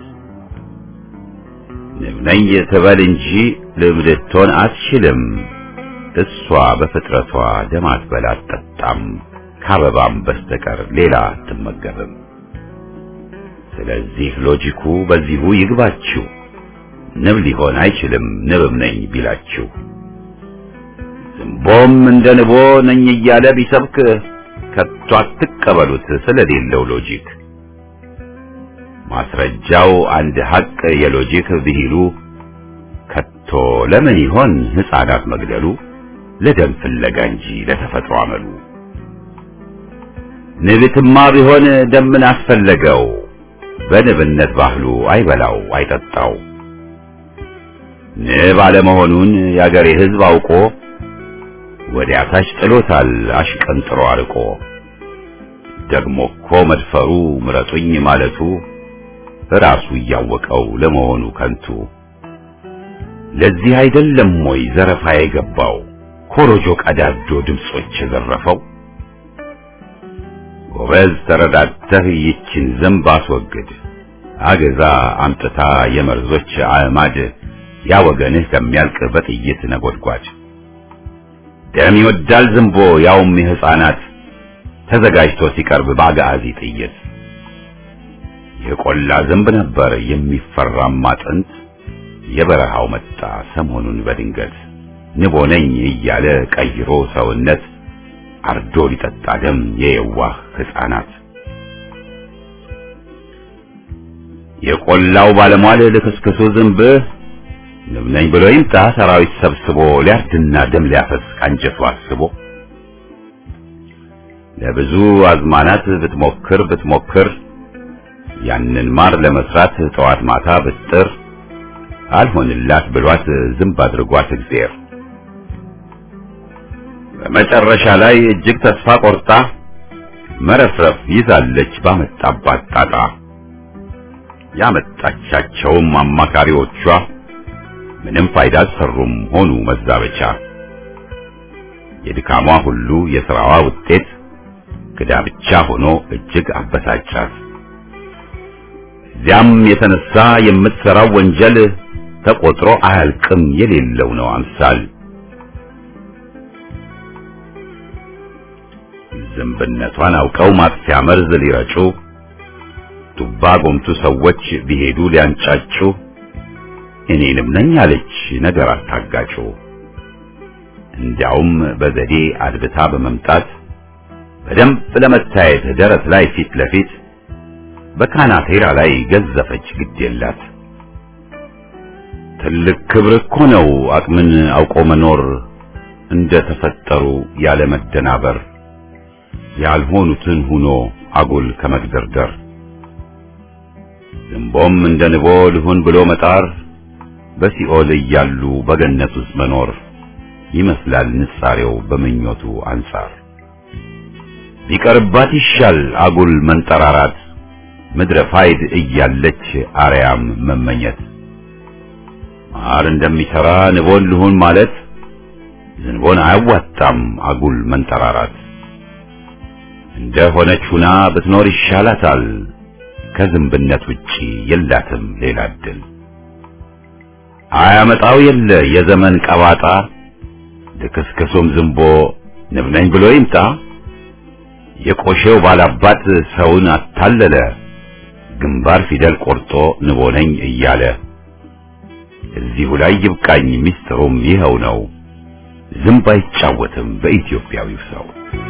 ንብ ነኝ ትበል እንጂ ልብ ልትሆን አትችልም። እሷ በፍጥረቷ ደም አትበላ አትጠጣም፣ ከአበባም በስተቀር ሌላ አትመገብም። ስለዚህ ሎጂኩ በዚሁ ይግባችሁ፣ ንብ ሊሆን አይችልም ንብም ነኝ ቢላችሁ። ዝንቦም እንደ ንቦ ነኝ እያለ ቢሰብክ ከቶ አትቀበሉት ስለሌለው ሎጂክ። ማስረጃው አንድ ሐቅ የሎጂክ ብሂሉ ከቶ ለምን ይሆን ሕፃናት መግደሉ? ለደም ፍለጋ እንጂ ለተፈጥሮ አመሉ። ንብትማ ቢሆን ደምን አስፈለገው፣ በንብነት ባህሉ አይበላው አይጠጣው። ንብ አለመሆኑን ያገሬ ሕዝብ አውቆ ወዲያ ታች ጥሎታል አሽቀንጥሮ አርቆ። ደግሞ እኮ መድፈሩ ምረጡኝ ማለቱ ራሱ እያወቀው ለመሆኑ ከንቱ። ለዚህ አይደለም ወይ ዘረፋ የገባው ኮሮጆ ቀዳጆ ድምጾች የዘረፈው? ጎበዝ ተረዳተህ ይችን ዝንብ አስወግድ፣ አገዛ አምጥታ የመርዞች አዕማድ ያ ወገንህ ከሚያልቅ በጥይት ነጎድጓድ። ደም ይወዳል ዝንቦ ያውም የሕፃናት ተዘጋጅቶ ሲቀርብ በአጋዚ ጥይት። የቆላ ዝንብ ነበር የሚፈራማ ጥንት፣ የበረሃው መጣ ሰሞኑን በድንገት። ንቦ ነኝ እያለ ቀይሮ ሰውነት አርዶ ሊጠጣ ደም የየዋህ ሕፃናት። የቆላው ባለሟል ልክስክሱ ዝንብ ንብ ነኝ ብሎ ይምጣ ሰራዊት ሰብስቦ ሊያርድና ደም ሊያፈስ ካንጀቱ አስቦ። ለብዙ አዝማናት ብትሞክር ብትሞክር ያንን ማር ለመስራት ጠዋት ማታ ብጥር አልሆንላት ብሏት ዝንብ አድርጓት እግዚአብሔር። በመጨረሻ ላይ እጅግ ተስፋ ቆርጣ መረፍረፍ ይዛለች ባመጣባት ጣጣ። ያመጣቻቸውም አማካሪዎቿ ምንም ፋይዳ አልሰሩም ሆኑ መዛበቻ። የድካሟ ሁሉ የሥራዋ ውጤት ክዳ ብቻ ሆኖ እጅግ አበሳጫት። እዚያም የተነሳ የምትሠራው ወንጀል ተቆጥሮ አያልቅም የሌለው ነው አምሳል። ዝንብነቷን አውቀው ማጥፊያ መርዝ ሊረጩ ዱባ ጎምቱ ሰዎች ቢሄዱ ሊያንጫጩ እኔንም ነኝ አለች ነገር አታጋጩ። እንዲያውም በዘዴ አድብታ በመምጣት በደንብ ለመታየት ደረት ላይ ፊት ለፊት በካናቴራ ላይ ገዘፈች ግድ የላት። ትልቅ ክብር እኮ ነው አቅምን አውቆ መኖር፣ እንደ ተፈጠሩ ያለ መደናበር፣ ያልሆኑትን ሁኖ አጉል ከመግደርደር። ዝንቦም እንደ ንቦ ልሁን ብሎ መጣር፣ በሲኦል እያሉ በገነት ውስጥ መኖር ይመስላል ንጻሬው በምኞቱ አንጻር። ቢቀርባት ይሻል አጉል መንጠራራት፣ ምድረ ፋይድ እያለች አርያም መመኘት። ማር እንደሚሰራ ንቦን ልሁን ማለት ዝንቦን አያዋጣም አጉል መንጠራራት። እንደ ሆነች ሁና ብትኖር ይሻላታል፣ ከዝንብነት ውጪ የላትም ሌላ እድል። አያመጣው የለ የዘመን ቀባጣ፣ ልክስክሱም ዝንቦ ንብ ነኝ ብሎ ይምጣ። የቆሼው ባላባት ሰውን አታለለ፣ ግንባር ፊደል ቆርጦ ንቦ ነኝ እያለ። እዚሁ ላይ ይብቃኝ ሚስጥሩም ይኸው ነው፣ ዝንብ አይጫወትም በኢትዮጵያዊው ሰው።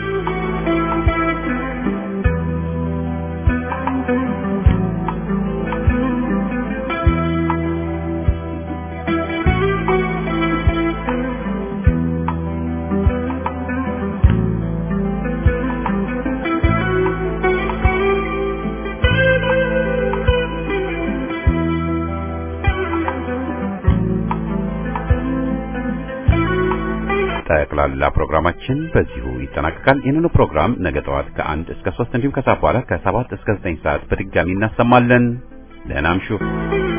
ጠቅላላ ፕሮግራማችን በዚሁ ይጠናቀቃል። ይህንኑ ፕሮግራም ነገ ጠዋት ከአንድ እስከ ሶስት እንዲሁም ከሰዓት በኋላ ከሰባት እስከ ዘጠኝ ሰዓት በድጋሚ እናሰማለን። ደህና እምሹ።